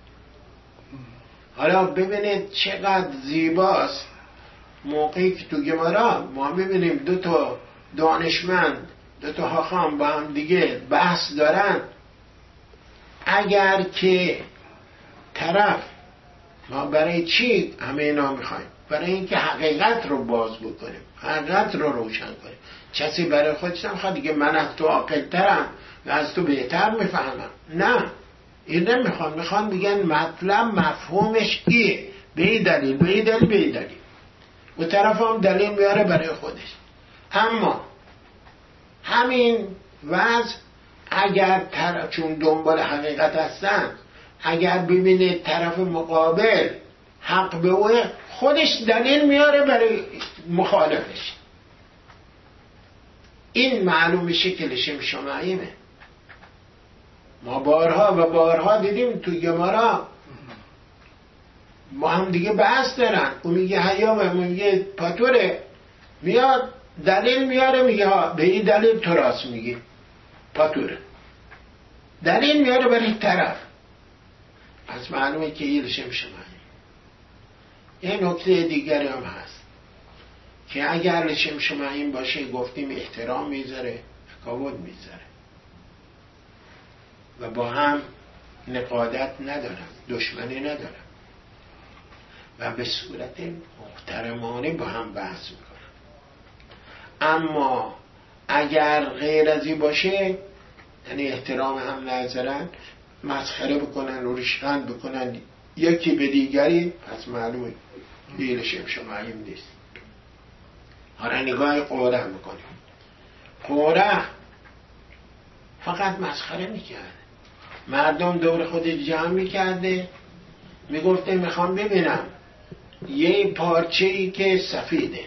حالا ببینید چقدر زیباست موقعی که تو گمارا ما ببینیم دو تا دانشمند، دو تا حاخام با هم دیگه بحث دارن، اگر که طرف، ما برای چی همه اینا میخوایم؟ برای اینکه حقیقت رو باز بکنیم، حقیقت رو روشن کنیم. کسی برای خودش نمیخواد دیگه من از تو عاقل‌ترم و از تو بهتر میفهمم، نه این نمیخوان، میخوان بگن مطلب مفهومش ایه، به این دلیل به این دلیل به این دلیل، و طرف هم دلیل میاره برای خودش. اما همین وضع اگر طرف، چون دنبال حقیقت هستن، اگر ببینه طرف مقابل حق به اوه، خودش دلیل میاره برای مخالفش. این معلوم شکل شمشمعیمه. ما بارها و بارها دیدیم تو گمارا با هم دیگه بحث دارن، اون میگه حیامه، اون میگه پاتوره، میاد دلیل میاره میگه ها به این دلیل تو راست میگی پاتوره، دلیل میاره برای طرف. پس معلومه که این شمشمعی. یه نکته دیگری هم هست که اگر شمشمعی باشه گفتیم احترام میذاره، تکاوت میذاره و با هم نقادت ندارم، دشمنی ندارم و به صورت محترمانه با هم بحث میکنم. اما اگر غیر از این باشه، یعنی احترام هم نذارن، مسخره بکنن و ریشخند بکنن یکی به دیگری، پس معلومه دیل شمشمعی نیست. حالا نگاه قوره میکنیم. قوره فقط مسخره میکرد، مردم دور خود جمع میکرده، میگفته میخوام ببینم یه پارچه ای که سفیده،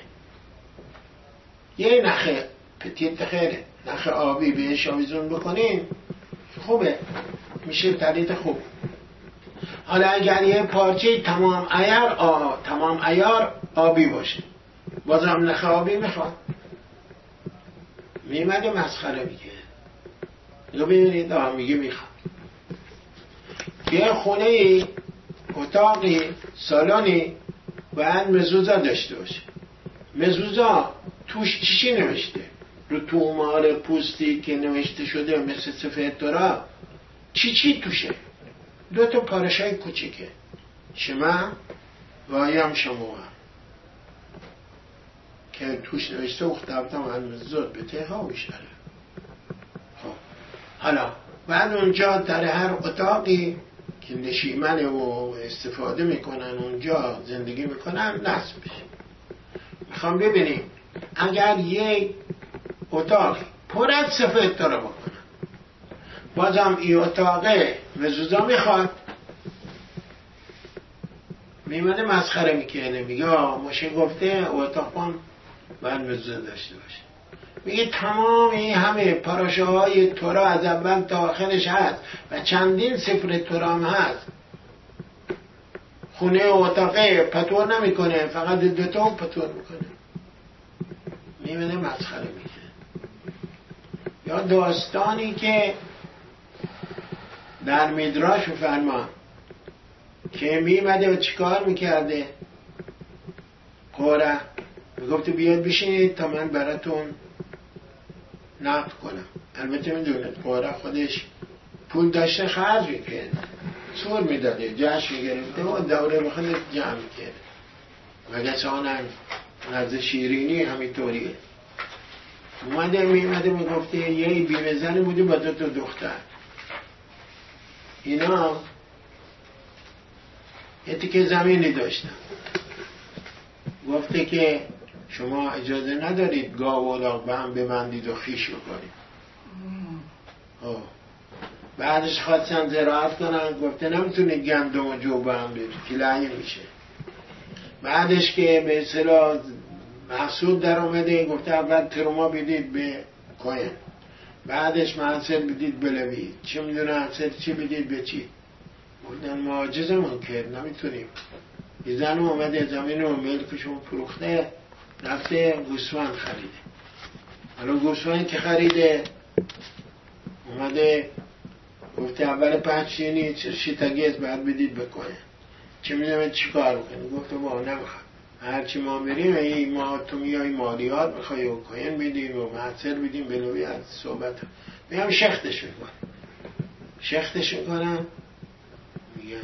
یه نخه پتیت خیره، نخه آبی بهش آویزون بکنیم خوبه، میشه تریت خوب. حالا اگر یه پارچه تمام عیار آ... تمام عیار آبی باشه، بازم نخه آبی میخواد، میمده مسخره میگه. یا ببینید آه میگه میخواد یه خونه اتاقی سالانی باید مزوزا داشته باشه. مزوزا توش چیشی نوشته؟ رو تومار پوستی که نوشته شده مثل سفید تورا چی چی توشه؟ دو تا پارشای کوچیکه، شما و آیم شما که توش نوشته اختبتم المزود به تیها میشه. خب حالا بعد اونجا در هر اتاقی که نشیمنه و استفاده میکنن اونجا زندگی میکنن نصب میشه. میخوام ببینیم اگر یک اتاق پر از سفید تورا بکنن، بازم این اتاقه مزوزا میخواد، میمونه مسخره میکنه، میگه ماشه گفته اتاقم باید مزوزا داشته باشه. میگه تمام این همه پاراشه های تورا از اول تا آخرش هست و چندین سفر تورا هم هست، خونه و اتاقه پتور نمیکنه، فقط دوتا پتور میکنه، میمونه مسخره میکنه. یا داستانی که در میدراش فرما که میمده و چیکار میکرده قوره، میگفته بیاد بشینید تا من براتون نقد کنم. البته میدونید قوره خودش پول داشته خرج میکرد، سور میداده، جشن میگرفته و دوره به خودش جمع میکرد. مگه سانم نزد شیرینی همینطوریه. اومده میمده میگفته یه بیمه زنی بوده با دو تا دختر، اینا یه تیکه زمینی داشتن، گفته که شما اجازه ندارید گاو و الاغ به هم ببندید و خیش بکنید. بعدش خواستن زراعت کنن، گفته نمیتونید گندم و جو به هم برید که لعی میشه. بعدش که به اصطلاح محصول در اومده، گفته اول تروما بدید به کوین، بعدش منصر بدید بلوید، چه میدونه منصر چی بدید به چی. بودن معاجزمون کرد، نمیتونیم. یه زن اومده زمین رو ملکشون فروخته، رفته گوسفند خریده. حالا گوسفند که خریده اومده گفته اول پنج چینی شیطگیز بعد بدید بکنه. چه میدونم چی کار بکنه؟ گفته با نمیخوام، هرچی ما بریم این ما تو میای مالیات میخوای و کوین بدیم و محصر بدیم بلوی از صحبت میام شختش میکنم شختش میکنم میگم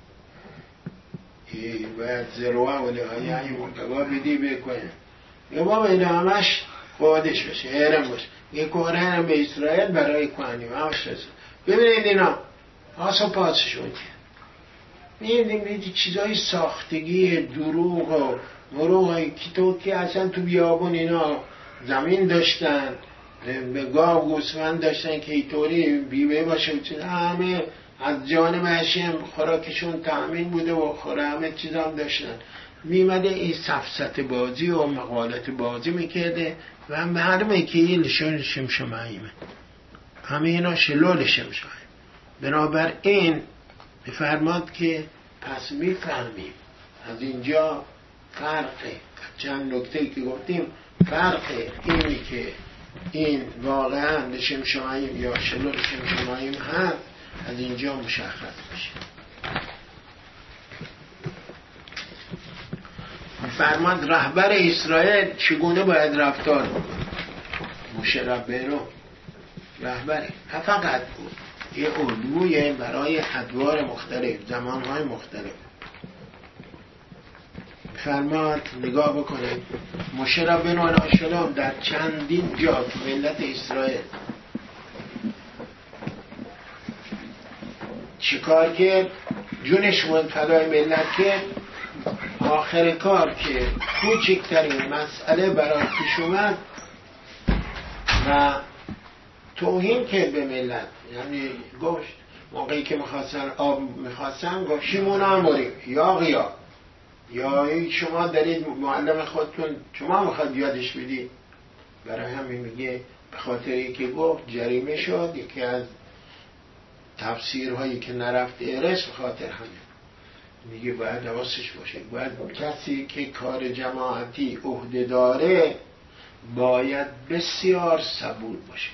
ای باید زروه ولی های های مرتبا بدی بکنه. یا بابا این همش خودش باشه هرم باشه. یه کاره هم به اسرائیل برای کنیم همش رسید. ببینید اینا آسا پاسشون که میدیم چیزای ساختگی دروغ و مروغ هایی که تو که اصلا تو بیابون اینا زمین داشتن به گاو گوسفند داشتن که اینطوری بیوه باشه همه از جانب هشم خوراکشون تأمین بوده و خوره همه چیز هم داشتن. میمده این سفسط بازی و مقالت بازی میکرده و معلومه که این لشون شمشماییمه، همه اینا شلول شمشماییم. بنابر این بفرماد که پس میفهمیم از اینجا فرقه چند نکته که گفتیم فرقه اینی که این واقعا لشمشماییم یا شلول شمشماییم هست از اینجا مشخص میشه. فرمان رهبر اسرائیل چگونه باید رفتار بکنه. موشه ربیرو رهبری فقط بود یه الگوی برای ادوار مختلف زمانهای مختلف. فرمان نگاه بکنید موشه ربیرو علیه السلام در چندین جا ملت اسرائیل چیکار کرد؟ جونش من فدای ملت کرد. آخر کار که کوچکترین مسئله برای پیش اومد و توهین کرد به ملت، یعنی گفت موقعی که میخواستن آب میخواستن گفت شیمون آموریم یا غیا یا شما دارید معلم خودتون شما میخواد یادش بدید. برای همین میگه به خاطری که گفت جریمه شد. یکی از تفسیرهایی که نرفت ارس به خاطر همین میگه باید حواسش باشه. باید کسی که کار جماعتی عهده داره باید بسیار صبور باشه،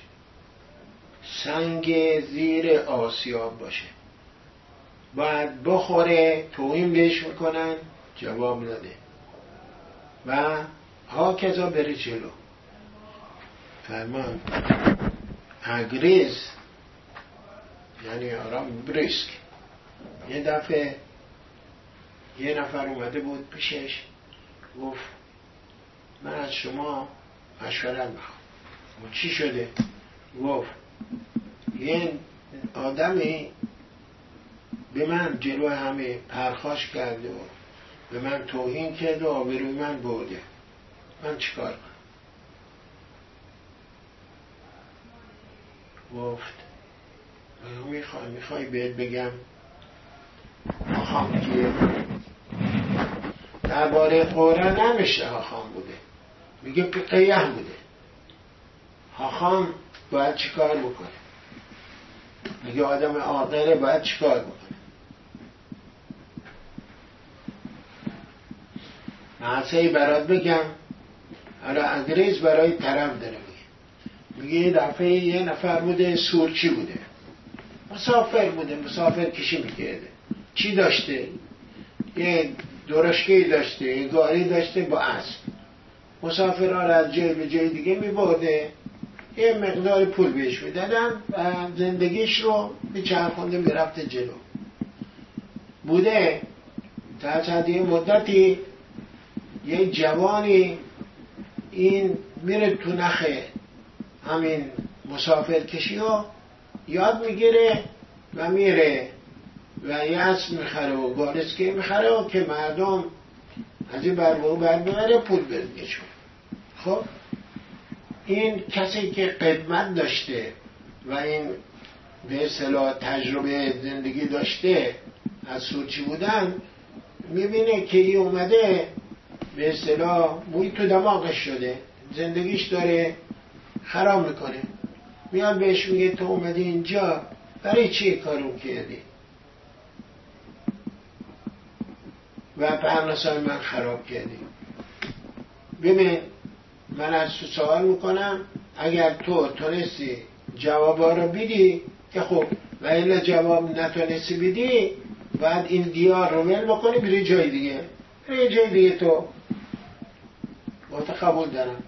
سنگ زیر آسیاب باشه. باید بخوره توهین بهش میکنن جواب نده و ها کذا بره جلو. فرمان اگریز یعنی آرام بریسک. یه دفعه یه نفر اومده بود پیشش گفت من از شما مشورت میخوام. چی شده؟ گفت یه آدمی به من جلو همه پرخاش کرده و به من توهین کرده و آبروی من برده، من چیکار کنم؟ گفت میخوای میخوای بهت بگم خام کیه؟ درباره قرآن نمیشه هاخام بوده، میگه قیه بوده. هاخام باید چیکار بکنه؟ میگه آدم عاقله باید چیکار بکنه؟ معصی برات بگم. حالا انگریز برای طرف داره میگه میگه یه دفعه یه نفر بوده سورچی بوده، مسافر بوده، مسافر کشی میکرده. چی داشته؟ یه درشکه‌ای داشته، یه گاری داشته با اسب. مسافرها را از جای به جای دیگه میبرده، یه مقدار پول بهش میدادن و زندگیش رو میچرخونده میرفته جلو. بوده تا چند یه مدتی یه جوانی این میره تو نخه همین مسافر کشی ها یاد میگیره و میره و یه اسب میخره و گارسکی میخره و که مردم از این برمو برمیاره پول برمیشون. خب این کسی که قدمت داشته و این به اصطلاح تجربه زندگی داشته از سوچی بودن میبینه که این اومده به اصطلاح موی تو دماغش شده، زندگیش داره خراب میکنه. میاد بهش میگه تو اومدی اینجا برای چی کارو کردی و پرنسای من خراب کردی. ببین من از تو سوال میکنم، اگر تو تونستی جوابا رو بدی که خب، و الا جواب نتونستی بدی بعد این دیار رو ول بکنی بری جای دیگه، بری جای دیگه. تو گفت قبول دارم.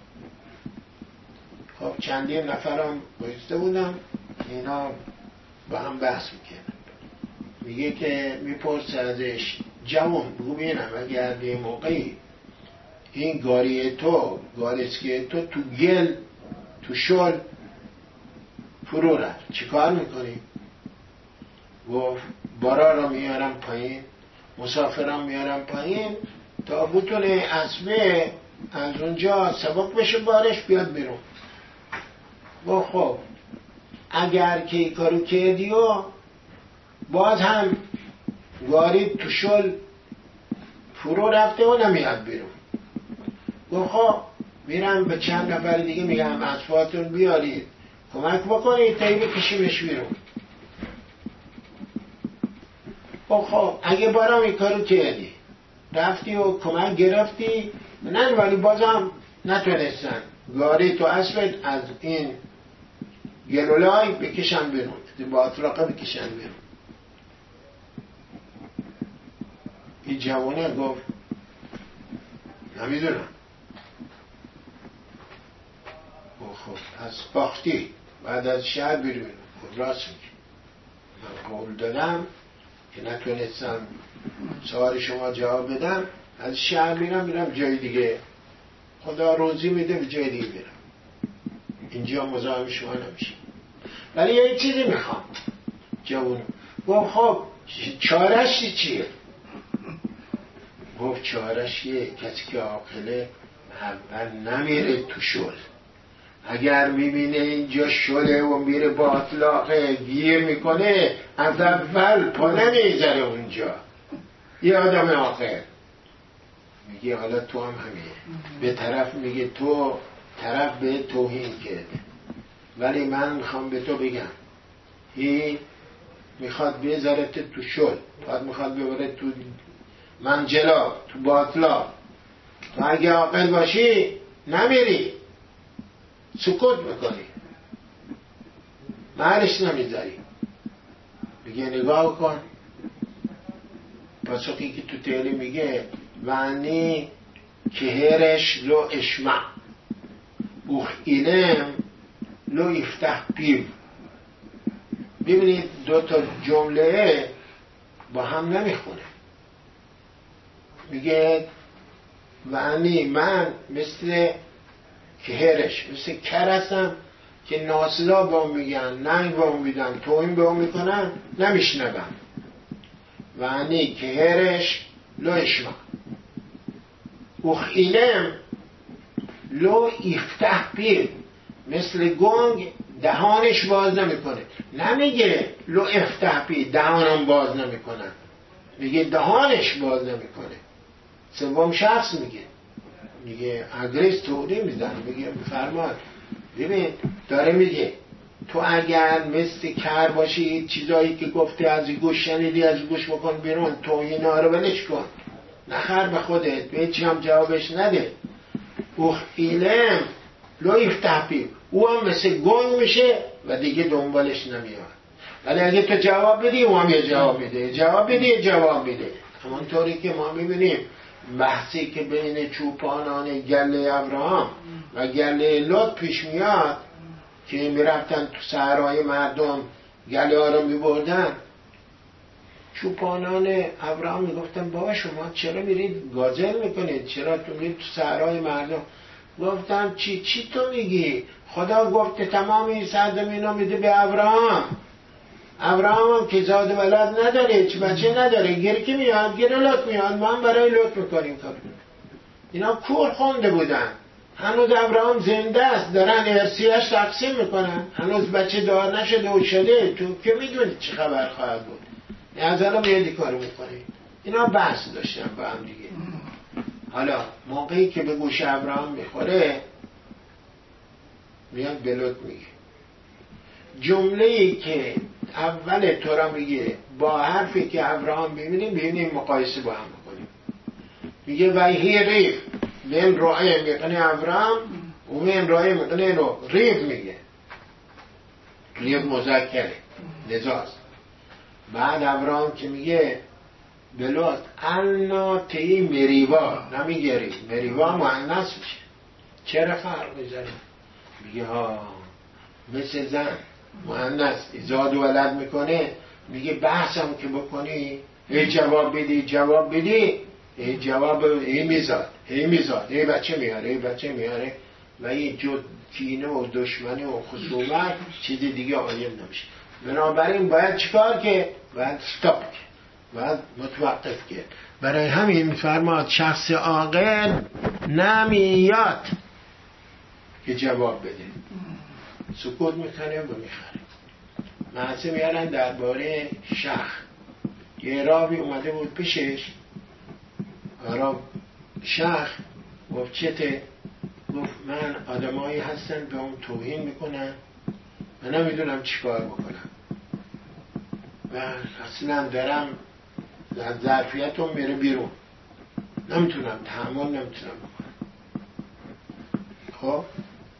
خب چندین نفرم بایسته بودم، اینا با هم بحث میکنن. میگه که میپرسه ازش جوان بگو بینم اگر یه موقعی این گاری تو گاریسکی تو تو گل تو شل فرو رفت چی کار میکنی؟ گفت بارا رو میارم پایین، مسافرم میارم پایین تا بتونه اسبه از اونجا سبک بشه بارش بیاد بیرون. گفت خب اگر که ای کارو کردی و باز هم گاری تو شل فرو رفته و نمیاد بیرون. گفت خب میرم به چند نفر دیگه میگم اسباتون بیارید کمک بکنید تا بکشیمش بیرون. خب خب اگه بارم این کارو کردی رفتی و کمک گرفتی نه ولی بازم نتونستن گاری تو اسبت از این گلولای بکشن بیرون، با اطراقه بکشن بیرون. این جوانه گفت نمیدونم. خب از باختی بعد از شهر بیرون. خب راست میگی، من قول دادم که نتونستم سوال شما جواب بدم، از شهر میرم میرم جای دیگه، خدا روزی میده به جای دیگه میرم، اینجا مزاحم شما نمیشه. ولی یه چیزی میخوام. جوون گفت خب چارش چیه؟ گفت چارش یه کسی که عاقله اول نمیره تو شل، اگر میبینه اینجا شله و میره با اطلاق گیر میکنه از اول پا نمیذاره اونجا. یه آدم عاقل میگه حالا تو هم همینه، به طرف میگه تو طرف به توهین کرده، ولی من میخوام به تو بگم این میخواد بذارت تو شل، بعد میخواد ببره تو منجلا تو باطلا، تو اگه عاقل باشی نمیری، سکوت میکنی، محلش نمیذاری. میگه نگاه کن پاسخی که تو تیلی میگه وانی که هرش لو اشمع اوخ ایلم لو یفتح پیو. ببینید دو تا جمله با هم نمیخونه. میگه وانی من مثل که هرش مثل کر هستم که ناسلا با هم میگن، ننگ با هم میدن، توهین با هم میکنن نمیشنبم. وانی که هرش لو اشمع اوخ ایلم لو یفتح پیو، مثل گنگ دهانش باز نمیکنه. نمیگه لو افتح پی دهانم باز نمیکنن، میگه دهانش باز نمیکنه. سوم شخص میگه میگه اگریس توری میزنه، میگه بفرماد. ببین داره میگه تو اگر مثل کر باشی چیزایی که گفته از گوش شنیدی از گوش بکن بیرون، تو اینا رو ولش کن، نخر به خودت، به هیچی هم جوابش نده. او ایلم لو یفتح پی، او هم مثل گنگ میشه و دیگه دنبالش نمیاد. ولی اگه تو جواب بدی او هم یه جواب میده، جواب بدی یه جواب میده. همونطوری که ما میبینیم بحثی که بین چوپانان گله ابراهام و گله لوط پیش میاد که میرفتن تو صحرای مردم گله ها رو میبردن، چوپانان ابراهام میگفتن بابا شما چرا میرید گازل میکنید، چرا تو میرید تو صحرای مردم؟ گفتم چی چی تو میگی؟ خدا گفته تمام این سرزمین ها میده به ابراهام. ابراهام هم که زاد ولد نداره، چه بچه نداره، گیر که میاد گیر لوط میاد، ما هم برای لوط میکنیم کار. اینا کور خونده بودن، هنوز ابراهام زنده است، دارن ارسیاش تقسیم میکنن، هنوز بچه دار نشده و شده، تو که میدونید چه خبر خواهد بود. از الان میادی کارو میکنید. اینا بحث داشتن با هم دیگه. حالا موقعی که به گوش ابراهام میخوره میاد به لوط میگه جمله‌ای که اول تورا میگه با حرفی که ابراهام ببینیم ببینیم مقایسه با هم بکنیم. میگه ویهی ریف بین رائع میکنه ابراهام و بین رائع میکنه رو ریف میگه ریف مذکره لذاست. بعد ابراهام که میگه بلوت انا تی مریوا نمیگه ریف مریوا مؤنث میشه. چرا فرق میذاره؟ میگه ها مثل زن مؤنث ایجاد و ولد میکنه. میگه بحثم که بکنی ای جواب بدی جواب بدی ای جواب ای میزاد ای میزاد ای بچه میاره ای بچه میاره و این جد کینه و دشمنی و خصومت چیز دیگه آیم نمیشه. بنابراین باید چیکار که باید استاپ که باید متوقف که. برای همین میفرماد شخص عاقل نمیاد که جواب بده، سکوت میکنه و میخره. محسه میارن درباره شخ یه راوی اومده بود پیشش را شخ گفت چته؟ گفت من آدمایی هستن به اون توهین میکنن من نمیدونم چیکار بکنم و اصلا دارم ظرفیتم میره بیرون نمیتونم تحمل نمیتونم بکنم. خب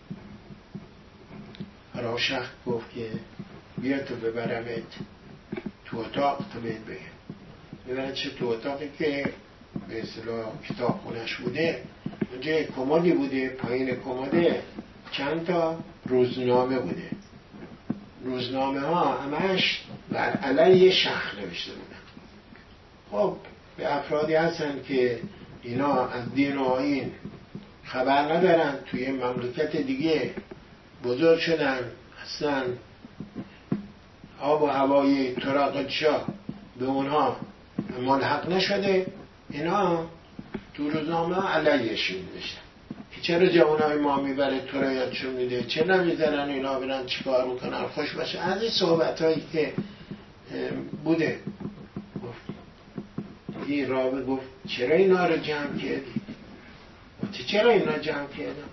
را شخ گفت که بیا تو ببرمت تو اتاق تو بهت بگم. ببرد چه تو اتاقی که به اصطلاح کتاب خونش بوده. اونجا کمدی بوده، پایین کمده چند تا روزنامه بوده. روزنامه ها همش بر علیه شخ نوشته بودن. خب به افرادی هستن که اینا از دین و آیین خبر ندارن، توی مملکت دیگه بزرگ شدن، اصلا آب و هوای تراقچا به اونها ملحق نشده، اینا تو روزنامه علیهش می‌نوشتن که چرا جوانای ما میبره تو را یادشون میده، چه نمیذارن اینا برن چیکار میکنن خوش باشه. از این صحبت هایی که بوده گفت این راوی گفت چرا اینا رو جمع کردی؟ گفت چرا اینا جمع کردم؟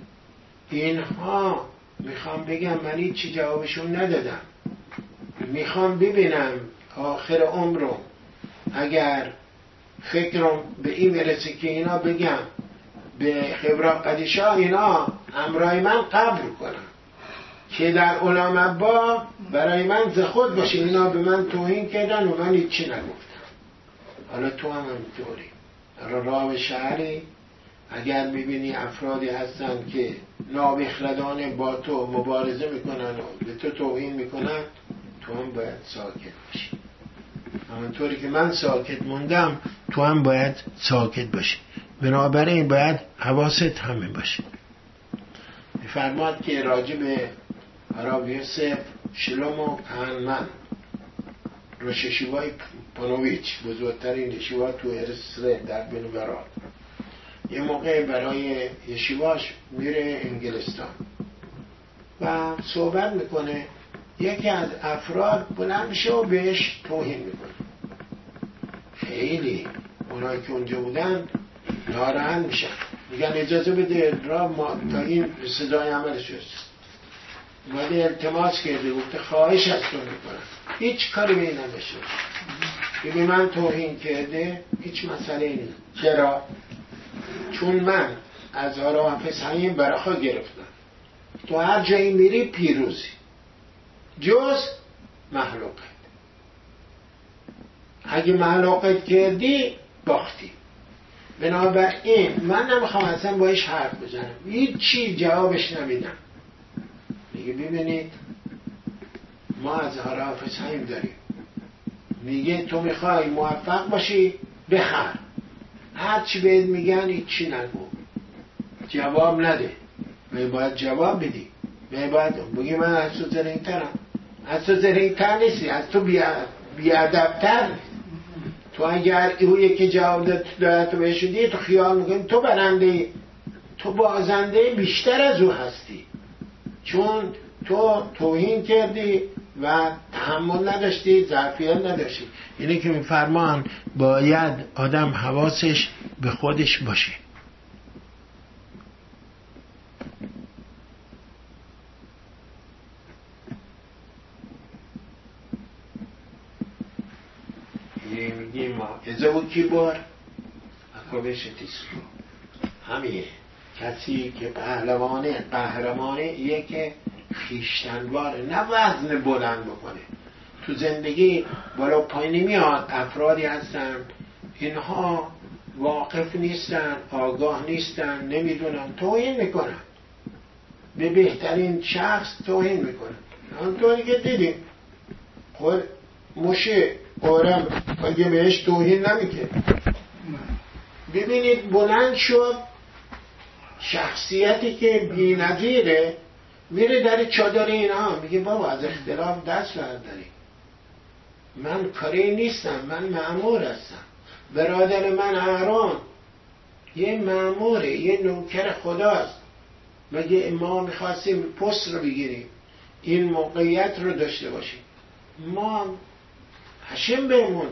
اینها میخوام بگم من هیچ چی جوابشون ندادم، میخوام ببینم آخر عمرم اگر فکرم به این برسه که اینا بگم به خبرات قدیشا اینا امرای من قبول کنم که در علامت با برای من ز خود باشه اینا به من توهین کردن و من هیچی نگفتم. حالا تو هم همینطوری راه شهری اگر ببینی افرادی هستن که نابخردانه با تو مبارزه میکنن و به تو توهین میکنن تو هم باید ساکت باشی. همونطوری که من ساکت موندم تو هم باید ساکت باشی. بنابراین باید حواست همه باشه. میفرماد که راجع به راو یوسف شلومو کهنمن روششیوای پانویچ بزرگترین یشیوا تو ارسره در بلوگراد یه موقع برای یشیواش میره انگلستان و صحبت میکنه. یکی از افراد بلند میشه و بهش توهین میکنه. خیلی اونایی که اونجا بودن ناراحت میشن، میگن اجازه بده را ما تا این صدای عملش هست باید التماس کرده گفته خواهش از تو میکنم هیچ کاری به این نداشته که به من توهین کرده هیچ مسئله نیست. چرا؟ چون من از آرا حافظ همین براخا گرفتم تو هر جایی میری پیروزی جز محلوقت. اگه محلوقت کردی باختی. بنابراین من نمیخوام اصلا باش حرف بزنم، هیچ چی جوابش نمیدم. میگه ببینید ما از آرا حافظ همین داریم، میگه تو میخوای موفق باشی بخر، هر چی بهت میگن هیچی نگو، جواب نده. می باید جواب بدی. می باید بگی من از تو زرینگترم. از تو زرینگتر نیستی، از تو بیادبتر نیست. تو اگر او یکی جواب داد تو بهش دی تو خیال میکنی تو برنده، تو بازنده بیشتر از او هستی، چون تو توهین کردی و تحمل نداشتی، ظرفیت نداشتی. اینه که میفرمان باید آدم حواسش به خودش باشه. میگیریم میگیم ما ازو کی بار اکوبش تیسرو همیه. کسی که پهلوانه قهرمانه یه که خیشتنواره، نه وزن بلند بکنه. تو زندگی بالا پایینی میاد، افرادی هستن اینها واقف نیستن، آگاه نیستن، نمیدونن، توهین میکنن، به بهترین شخص توهین میکنن. همونطوری که دیدیم خود موشه آرم اگه بهش توهین نمیکنه. ببینید بلند شد، شخصیتی که بی نظیره میره در چادر اینها میگه بابا از اختلاف دست برداری، من کاری نیستم، من مأمور هستم. برادر من هارون یه مأموره، یه نوکر خداست. مگه ما میخواستیم پست رو بگیریم، این موقعیت رو داشته باشیم؟ ما هشم بهمون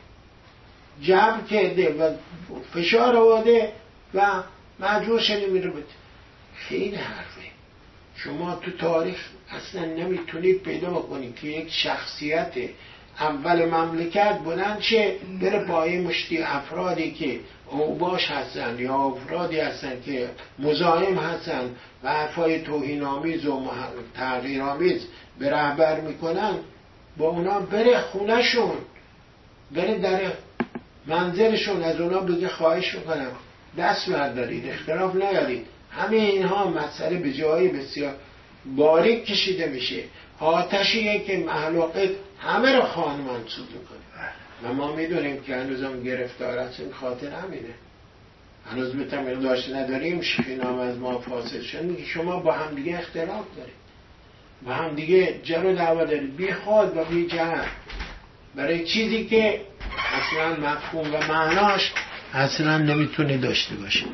جبر کرده و فشار آورده و مجبور شدیم میره بده. خیلی حرفه. شما تو تاریخ اصلا نمیتونید پیدا بکنید که یک شخصیت اول مملکت بلند شه بره پای مشتی افرادی که اوباش هستن یا افرادی هستن که مزاحم هستن و حرفای توهین‌آمیز و تغییرآمیز به رهبر میکنن، با اونا بره خونهشون، بره در منزلشون، از اونا بگه خواهش میکنم دست بردارید، اختلاف نیارید. همه اینها مسئله به جایی بسیار باریک کشیده میشه. آتشیه که محلوقت همه رو خان منصوب میکنه و ما میدونیم که هنوز هم گرفتار هستیم. خاطر همینه هنوز به تمام داشته نداریم. شیخینام از ما فاصل شد میگه شما با هم دیگه اختلاف دارید، با هم دیگه جر و دعوا دارید، بی خود و بی جهت، برای چیزی که اصلا مفهوم و معناش اصلا نمیتونه داشته باشه.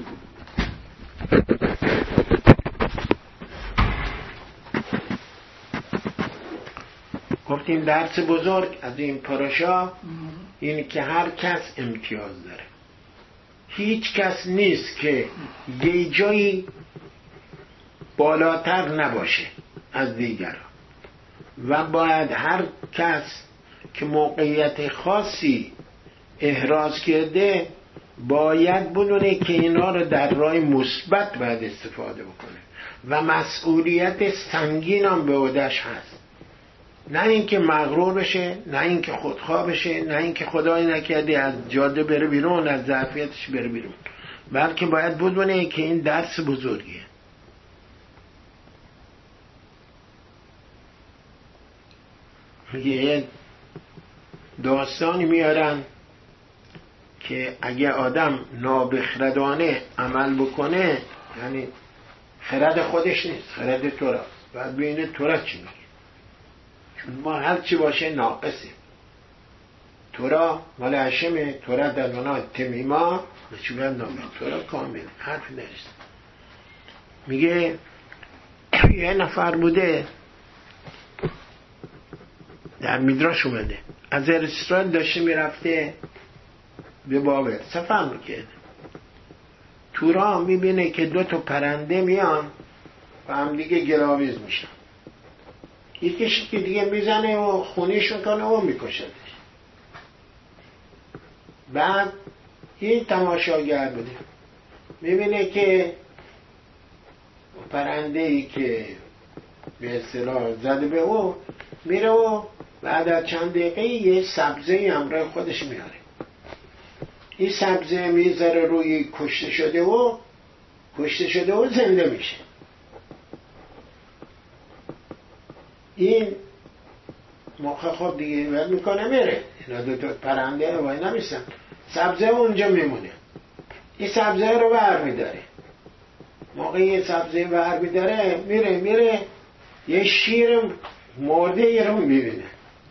گفتیم درس بزرگ از این پاراشا اینه که هر کس امتیاز داره. هیچ کس نیست که یه جایی بالاتر نباشه از دیگران و باید هر کس که موقعیت خاصی احراز کرده باید بدونه که اینا رو در راه مثبت باید استفاده بکنه و مسئولیت سنگین هم به عهده‌اش هست. نه اینکه مغرور بشه، نه اینکه خودخواه بشه، نه اینکه خدای نکرده از جاده بره بیرون، از ظرفیتش بره بیرون، بلکه باید بدونه که این درس بزرگیه. یه داستانی میارن که اگه آدم نابخردانه عمل بکنه، یعنی خرد خودش نیست، خرد تو راست، باید ببینه تو را چی میگه، چون ما هر چی باشه ناقصه. تو را مال هشمه، تو را در منای تمیما نشویم نامه، تو را کامل حرف نرسید. میگه یه نفر بوده در میدراش اومده از اسرائیل داشته میرفته به بابل سفر میکنه. تو راه میبینه که دو تا پرنده میان و هم دیگه گلاویز میشن. یکیش که دیگه میزنه و خونیش میکنه و میکشدش. بعد این تماشاگر بوده میبینه که پرنده ای که به اصطلاح زده به او میره و بعد از چند دقیقه یه سبزه همراه خودش میاره. این سبزه میذاره روی کشته شده و کشته شده و زنده میشه. این موقع خود دیگه ول میکنه میره. اینا دو تا پرنده رو وای نمیسن، سبزه اونجا میمونه. این سبزه رو بر میداره. موقع یه سبزه بر میداره میره میره یه شیر مرده ای رو میبینه،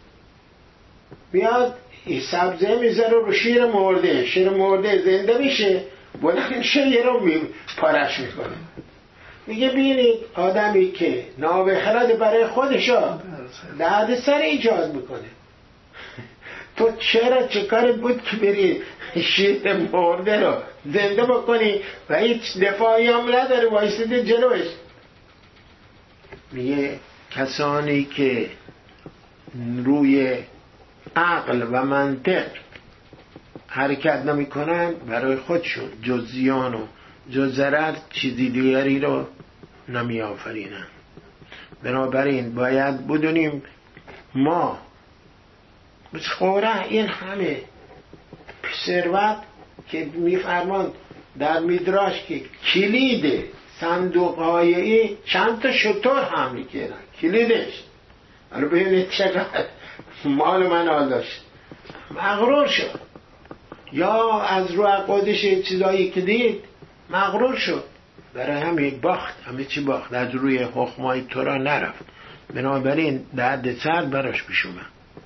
میاد این سبزه میذاره رو شیر مرده، شیر مرده زنده میشه، بلند شیر رو می پارش میکنه. میگه بینید آدمی که نابخرد برای خودشا درد سر ایجاد میکنه، تو چرا چه کاری بود که بری شیر مرده رو زنده بکنی و هیچ دفاعی هم نداره وایسیده جلوش. میگه کسانی که روی عقل و منطق حرکت نمی کنن برای خودشون جز زیان و جز ضرر چیزی دیگری رو نمی آفرینن. بنابراین باید بدونیم ما بس خوره این همه ثروت که میفرمان در میدراش که کلید صندوق هایی چند تا شتر حمل کردن کلیدش. حالا ببینید چقدر مال من آل داشت. مغرور شد، یا از رو عقادش چیزایی که دید مغرور شد، برای همین باخت، همه چی باخت، از روی حکمای تو را نرفت. بنابراین درد سر براش پیش اومد.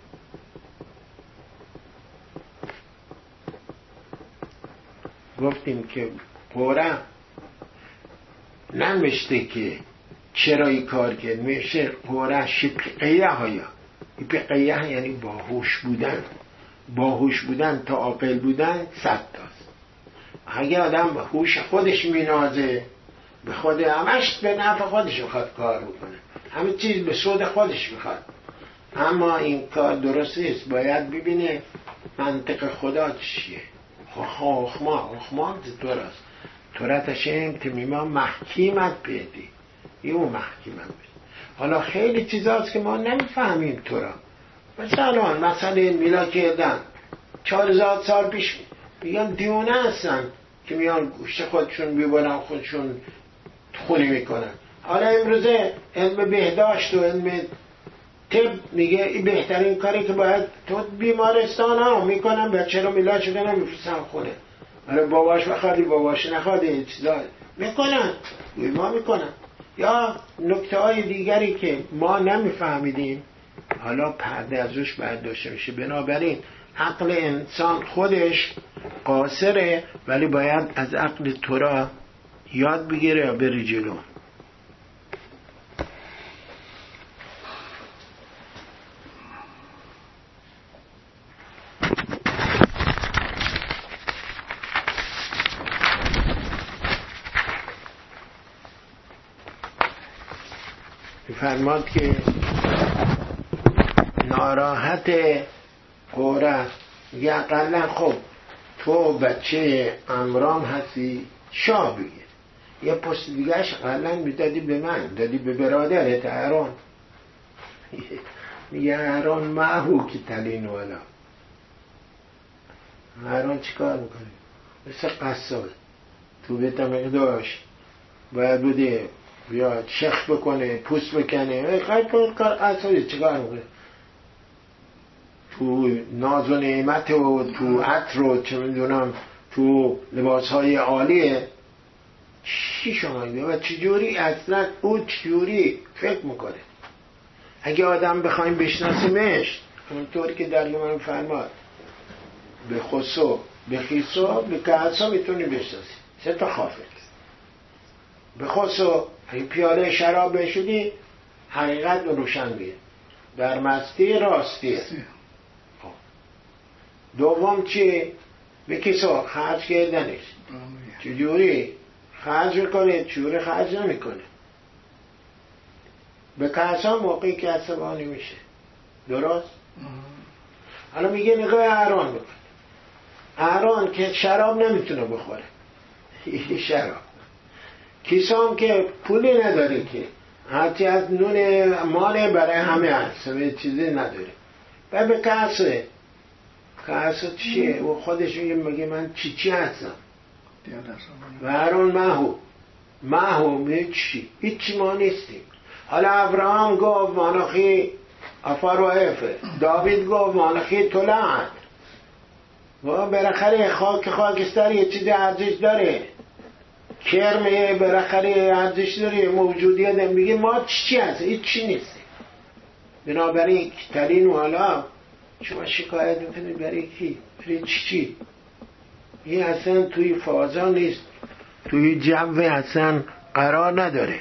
گفتیم که قرآن نمیشته که چرا این کار کرد، میشه قرآن شپقیه هایا. شپقیه یعنی باهوش بودن، باهوش بودن تا عاقل بودن صد تاست. اگه آدم به هوش خودش مینازه، به خود همش به نفع خودش میخواد کار بکنه، همه چیز به سود خودش میخواد، اما این کار درست نیست. باید ببینه منطق خدا چیه. خخما خخما درست تورتش این که میما محکیمت پیدی یه اون محکیمت پیدی. حالا خیلی چیزاست که ما نمیفهمیم تورا. مثلا مثلا میلا کردن چهار هزار سال پیش میگن دیونه هستن که میان گوشت خودشون بیبارن خودشون خونی میکنن. حالا امروزه علم بهداشت و علم طب میگه این بهترین کاری که باید تو بیمارستان ها میکنن بچه رو میلا شده نمیفرستن خونه. حالا باباش بخوادی باباش نخواده این چیزا میکنن ما میکنن. یا نکته های دیگری که ما نمیفهمیدیم حالا پرده از روش برداشته میشه. بنابراین عقل انسان خودش قاصره، ولی باید از عقل تورا یاد بگیره یا بری جلو. فرماد که ناراحت قوره میگه اقلا خب تو بچه امرام هستی شاه بگیر، یه پشت دیگهش اقلا میدادی به من، دادی به برادرت هران. میگه هران معهو که تلین والا. هران چی کار میکنه؟ مثل قصال تو بیت مقداش باید بوده بیاد شخ بکنه پوست بکنه خیلی کار کار اصلی چیکار میکنه؟ تو ناز و نعمت و تو عطر و چه میدونم تو لباس های عالیه. چی شما میگه و چجوری اصلا او چجوری فکر میکنه؟ اگه آدم بخوایم بشناسیمش همونطوری که در من فرماد به خصو به خیصو به کهسا میتونی بشناسی. سه تا خافت به خصو اگه پیاله شراب بشودی حقیقت رو روشن بیه در مستی راستیه. دوم چی؟ به کسا خرج کردنش چجوری خرج میکنه چجوری خرج نمیکنه. به کسا موقعی که عصبانی میشه. درست؟ حالا میگه نگاه اهران بکن. اهران که شراب نمیتونه بخوره شراب. کیسام که پولی نداره که هرچی از نون مال برای همه هست همه چیزی نداره. و به کسه کسه چیه؟ و خودش میگه من چی چی هستم و هرون محو محو میگه چی؟ هیچی ما نیستیم. حالا ابراهام گفت مانخی افرائفه، داوید گفت مانخی طلعت. و بالاخره خاک خاکستر یه چیز ارزش داره، کرمه بالاخره ارزش داره، موجودیت میگه ما چی هست؟ هیچ چی نیستیم. بنابراین ترین و حالا شما شکایت میکنید برای کی؟ برای چی چی؟ این اصلا توی فازا نیست، توی جو اصلا قرار نداره.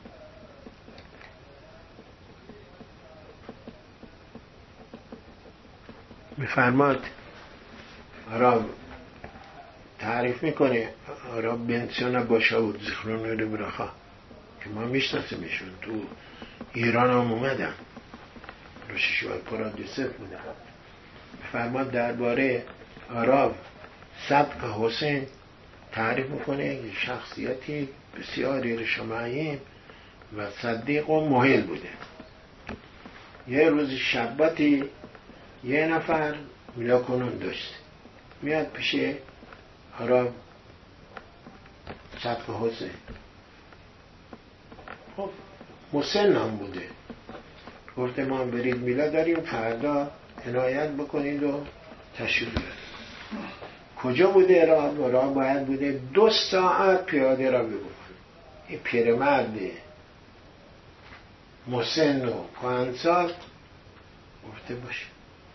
میفرماد آرام تعریف میکنه آرام بنسیون باشاود زخرون رو برخوا که ما میشناسیمشون، تو ایران هم اومدن، روششوار پرادیوسر بودن. میفرماد درباره آرام صدق حسین تعریف میکنه شخصیتی بسیار ارشمعیم و صدیق و محل بوده. یه روز شباتی یه نفر میلاکنون داشت، میاد پیش حرام صدق حسین. خب مسن هم بوده، گفته ما برید میلا داریم، فردا عنایت بکنید و تشریف بیارید. کجا بوده راه؟ راه باید بوده دو ساعت پیاده را بگو. این پیرمرد مسن و کهنسال گفته باشه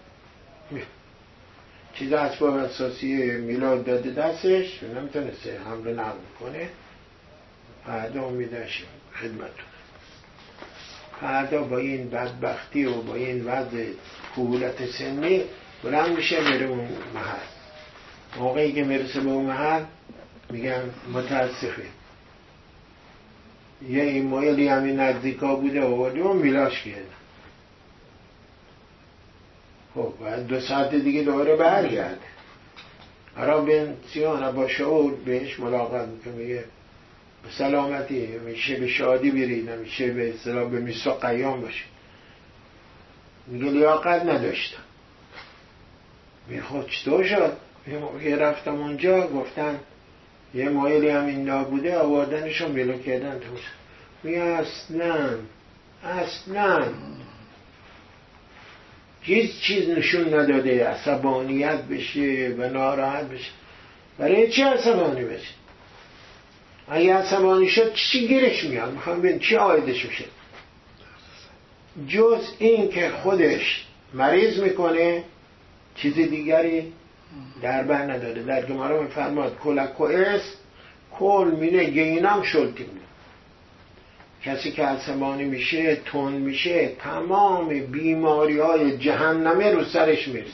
چیز اسباب اساسی میلاد داده دستش، نمیتونسته حمله نقل کنه. فردا امیدش خدمتون. فردا با این بدبختی و با این وضع کهولت سنی بلند میشه میره اون محل. موقعی که میرسه به اون محل میگن متاسفه یه ایمایلی همین نزدیکا بوده آوردیم و میلاش کردن. خب باید دو ساعت دیگه دوباره برگرده. حرام بن سیان با شعور بهش ملاقات میکنه، میگه به سلامتی، میشه به شادی برید، نمیشه به اصطلاح به میثاق قیام باشه. میگه لیاقت نداشتم. میگه خب چطور شد؟ میگه رفتم اونجا گفتن یه مایلی هم این نابوده آوردنشون بلو کردن. میگه اصلا اصلا هیچ چیز نشون نداده عصبانیت بشه و ناراحت بشه. برای چی عصبانی بشه؟ اگه عصبانی شد چی گیرش میاد؟ میخوام ببین چی عایدش میشه؟ جز این که خودش مریض میکنه چیز دیگری در بر نداره. در گمارا میفرماد کلک و اس کل مینه گینم شلتی مینه. کسی که عصبانی میشه تون میشه تمام بیماری های جهنمه رو سرش میرسه.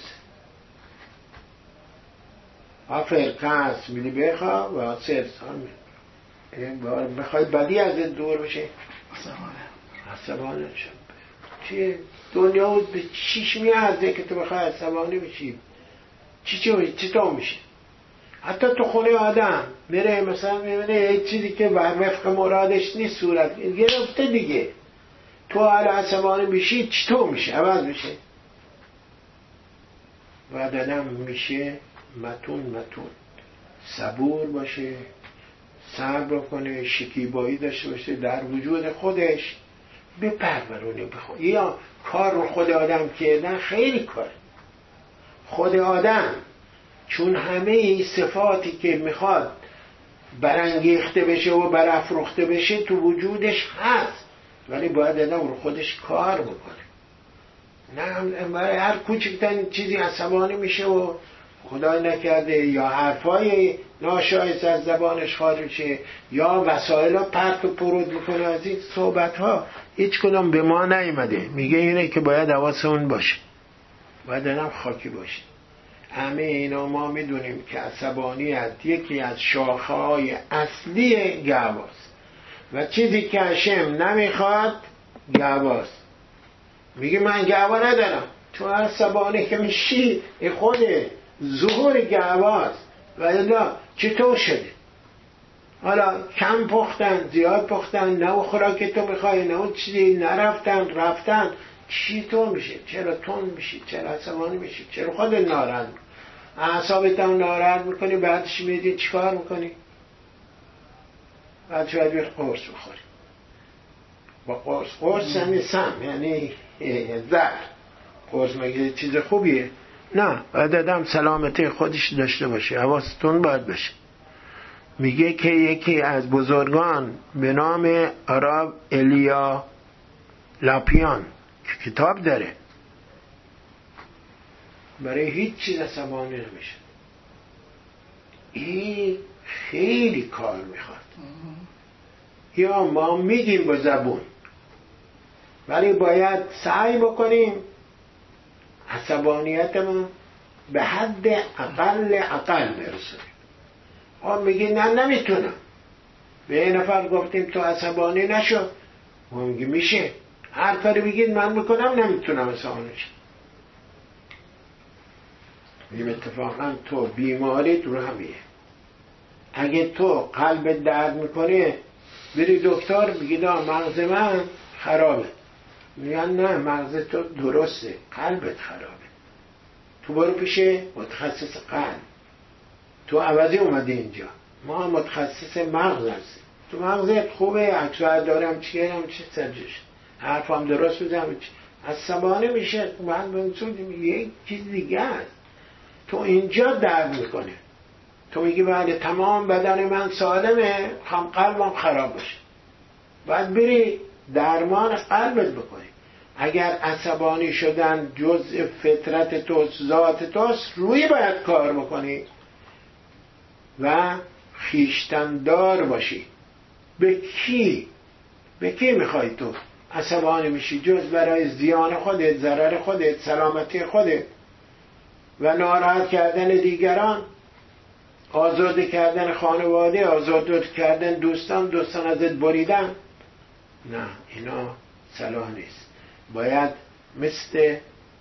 آفر کس میلی بخوا و آسر سال میلی بخوای بدی از دور بشه عصبانی شد. چیه؟ دنیا به چیش میارده که تو بخوای عصبانی بشی؟ چی چی چی تو میشه؟ حتی تو خونه آدم میره مثلا میبینه یه چیزی که بر وفق مرادش نیست صورت گرفته دیگه، تو حال عصبانی بشی چطور میشه؟ عوض میشه. و آدم میشه متون متون صبور باشه، صبر کنه، شکیبایی داشته باشه در وجود خودش، بپرورونه بخواد. یا کار رو خود آدم کردن خیلی کار خود آدم، چون همه این صفاتی که میخواد برانگیخته بشه و برافروخته بشه تو وجودش هست، ولی باید آدم رو خودش کار بکنه. نه برای هر کوچکترین چیزی عصبانی میشه و خدای نکرده یا حرفای ناشایست از زبانش خارج شه یا وسایل ها پرت و پرود میکنه. از این صحبت ها هیچ کدام به ما نیومده. میگه اینه که باید حواسمون باشه، باید آدم خاکی باشه. همه اینا ما میدونیم که عصبانیت یکی از شاخه‌های اصلی گهواست و چیزی که هشم نمیخواد گهواست. میگه من گهوا ندارم، تو عصبانی که میشی خود ظهور گهواست. و الا چطور شده؟ حالا کم پختن زیاد پختن، نه اون خوراک تو میخوای نه اون چیزی، نرفتن رفتن، چطور میشه؟ چرا تون میشی؟ چرا عصبانی میشی؟ چرا خود ناراحت اعصابت هم ناراحت میکنی؟ بعدش میدی چیکار میکنی؟ بعدش باید بیر قرص بخوری. با قرص قرص یعنی سم، یعنی زهر. قرص مگه چیز خوبیه؟ نه، باید آدم سلامتی خودش داشته باشه، حواستون باید باشه. میگه که یکی از بزرگان به نام عرب الیا لاپیان که کتاب داره، برای هیچ چیز عصبانی نمیشه. این خیلی کار میخواد. یا ما میگیم با زبون، ولی باید سعی بکنیم عصبانیتمون به حد اقل اقل برسونیم. آن میگی نه نمیتونم. به یه نفر گفتیم تو عصبانی نشو، ما میگی میشه. هر کاری بگید من میکنم نمیتونم عصبانی شم. میگه اتفاقا تو بیماریت رو همیه. اگه تو قلب درد میکنه بری دکتر بگید مغز من خرابه، میگن نه مغز تو درسته، قلبت خرابه، تو برو پیش متخصص قلب. تو عوضی اومدی اینجا، ما متخصص مغز هستیم. تو مغزت خوبه، عکس‌ها دارم چیه هم چی سرجش حرفم درست بزنم عصبانه میشه، بعد به اون یک چیز دیگه است. تو اینجا درد میکنه، تو میگی بله تمام بدن من سالمه، هم قلبم خراب باشه، باید بری درمان قلبت بکنی. اگر عصبانی شدن جزء فطرت توست، ذات توست، روی باید کار بکنی و خیشتندار باشی. به کی به کی میخوای تو عصبانی میشی جز برای زیان خودت، ضرر خودت، سلامتی خودت و ناراحت کردن دیگران، آزرده کردن خانواده، آزرده کردن دوستان، دوستان ازت بریدن؟ نه، اینا صلاح نیست. باید مثل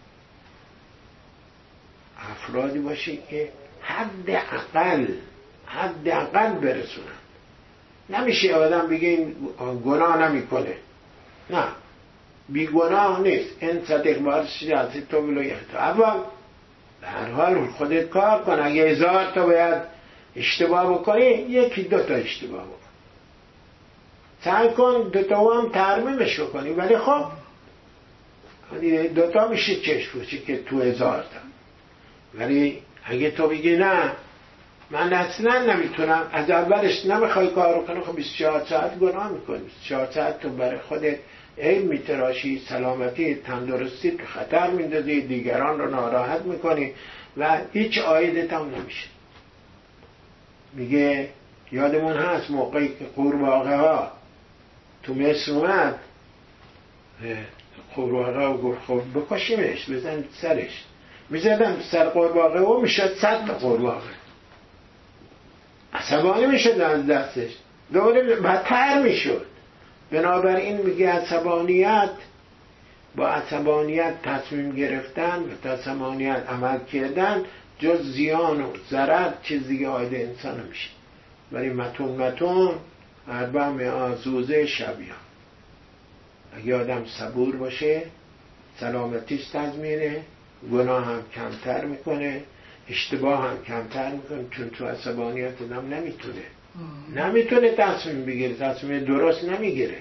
افرادی باشی که حد اقل حد اقل برسونن. نمیشه آدم بگه این گناه نمیکنه، نه بی گناه نیست. این صدق بارشی از تو بلویه تو اول به هر حال خودت کار کن. اگه هزار تا باید اشتباه بکنی، یکی دو تا اشتباه بکن، سعی کن دو تا هم ترمیمش بکنی. ولی خب دو تا میشه چشم که تو هزار تا. ولی اگه تو بگی نه من اصلا نمیتونم، از اولش نمیخوای کارو کنی، خب بیست و چهار ساعت گناه میکنی. بیست و چهار ساعت تو برای خودت عیب میتراشی، سلامتی تندرستی تو خطر میندازی، دیگران رو ناراحت میکنی و هیچ عایدت هم نمیشه. میگه یادمون هست موقعی که قورباغه ها تو مصر اومد، قورباغه ها گفت خب بکشیمش، بزن سرش. میزدن سر قورباغه و میشد صد تا قورباغه. عصبانی میشد از دستش، دوباره بدتر میشد. بنابراین میگه عصبانیت با عصبانیت تصمیم گرفتن و عصبانیت عمل کردن جز زیان و ضرر چیز دیگه عاید انسان میشه. ولی متون متون اربع معازوزه شبیان. اگه آدم صبور باشه سلامتیش تضمینه، گناه هم کمتر میکنه، اشتباه هم کمتر میکنه. چون تو عصبانیت آدم نمیتونه نمیتونه تصمیم بگیره، تصمیم درست نمیگیره.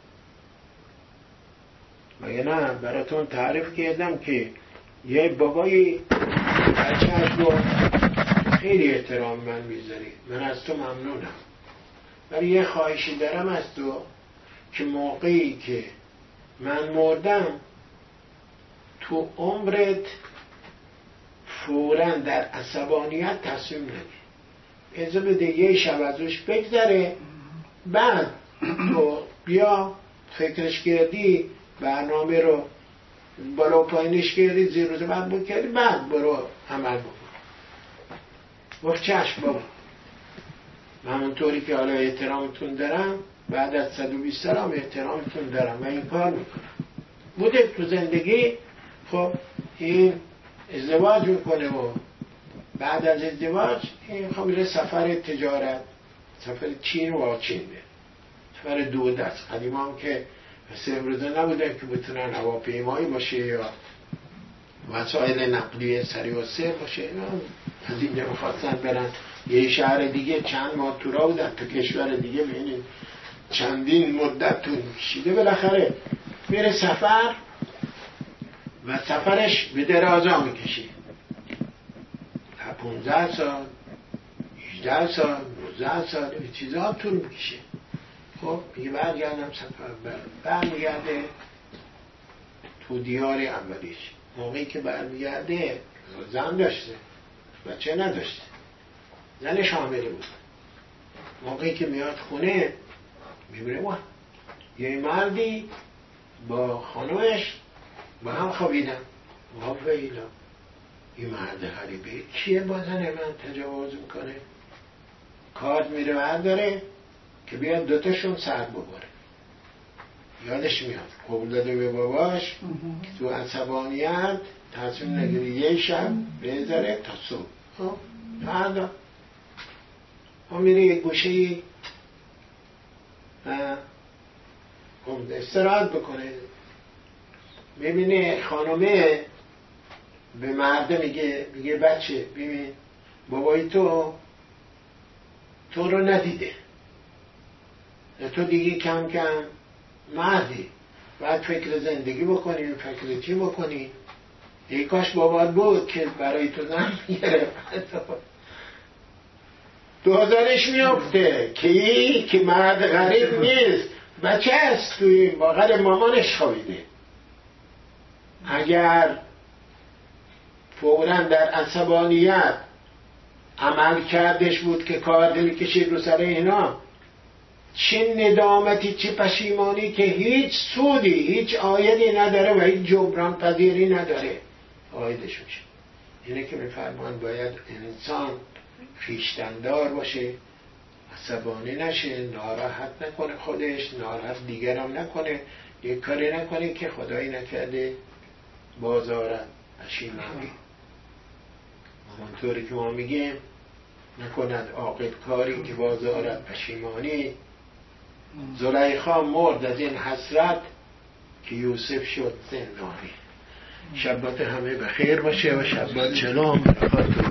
مگه نه براتون تعریف کردم که یه بابایی بچه‌اش گفت خیلی احترام من میذاری، من از تو ممنونم، ولی یه خواهشی دارم از تو که موقعی که من مردم تو عمرت فوراً در عصبانیت تصمیم نگیر، اجازه بده یه شب ازش بگذره، بعد تو بیا فکرش کردی، برنامه رو بالا پایینش کردی، زیر روز بعد بکردی، بعد برو عمل بکن. گفت چشم بابا، من همونطوری که حالا احترامتون دارم بعد از صد و بیست سال هم احترامتون دارم و این کار میکنم. بوده تو زندگی. خب این ازدواج میکنه و بعد از ازدواج این خب میره سفر تجارت، سفر چین و چین به سفر دو دست. قدیم هم که مثل امروزه نبودن که بتونن هواپیمایی باشه یا وسایل نقلیه سریع و سر باشه. از اینجا میخواستن برن یه شهر دیگه، چند ماه تو راه بودن تو کشور دیگه، ببینید چندین مدت طول میکشیده، بالاخره میره سفر و سفرش به درازا میکشه، پونزده سال هجده سال نوزده سال این چیزا طول میکشه. خب میگه برگردم سفر بر برمیگرده تو دیار اولیش. موقعی که برمیگرده زن داشته، بچه نداشته، زنش حامله بود. موقعی که میاد خونه میبینه واه یه مردی با خانوش با هم خوابیدن. واه ویلا، این مرد غریبه کیه با زن من تجاوز میکنه؟ کارد میره برداره که بیاد دوتاشون سر بباره. یادش میاد قول داده به باباش که تو عصبانیت تصمیم نگیری یه شب بذاره تا صبح. خب فردا ما میره یک گوشه استراحت بکنه، ببینه خانمه به مرده میگه میگه بچه ببین بابای تو تو رو ندیده، تو دیگه کم کم مردی، باید فکر زندگی بکنی، فکر چی بکنی. ای کاش بابات بود که برای تو زن میگرفت. دوزارش میافته که ای که مرد غریب نیست، بچه هست توی بغل مامانش خوابیده. اگر فوراً در عصبانیت عمل کردش بود که کار دل کشید رو سر اینا، چه ندامتی چه پشیمانی که هیچ سودی هیچ عایدی نداره و هیچ جبران پذیری نداره عایدش میشه. اینه که میفرمان باید انسان خویشتن‌دار باشه، عصبانی نشه، ناراحت نکنه خودش، ناراحت دیگرم نکنه، یک کاری نکنه که خدایی نکرده بازارت پشیمانی. همونطوری که ما میگیم نکند عاقل کاری که بازارت پشیمانی. زلیخا مرد از این حسرت که یوسف شد زندانی. شبات همه بخیر باشه و شبات سلام.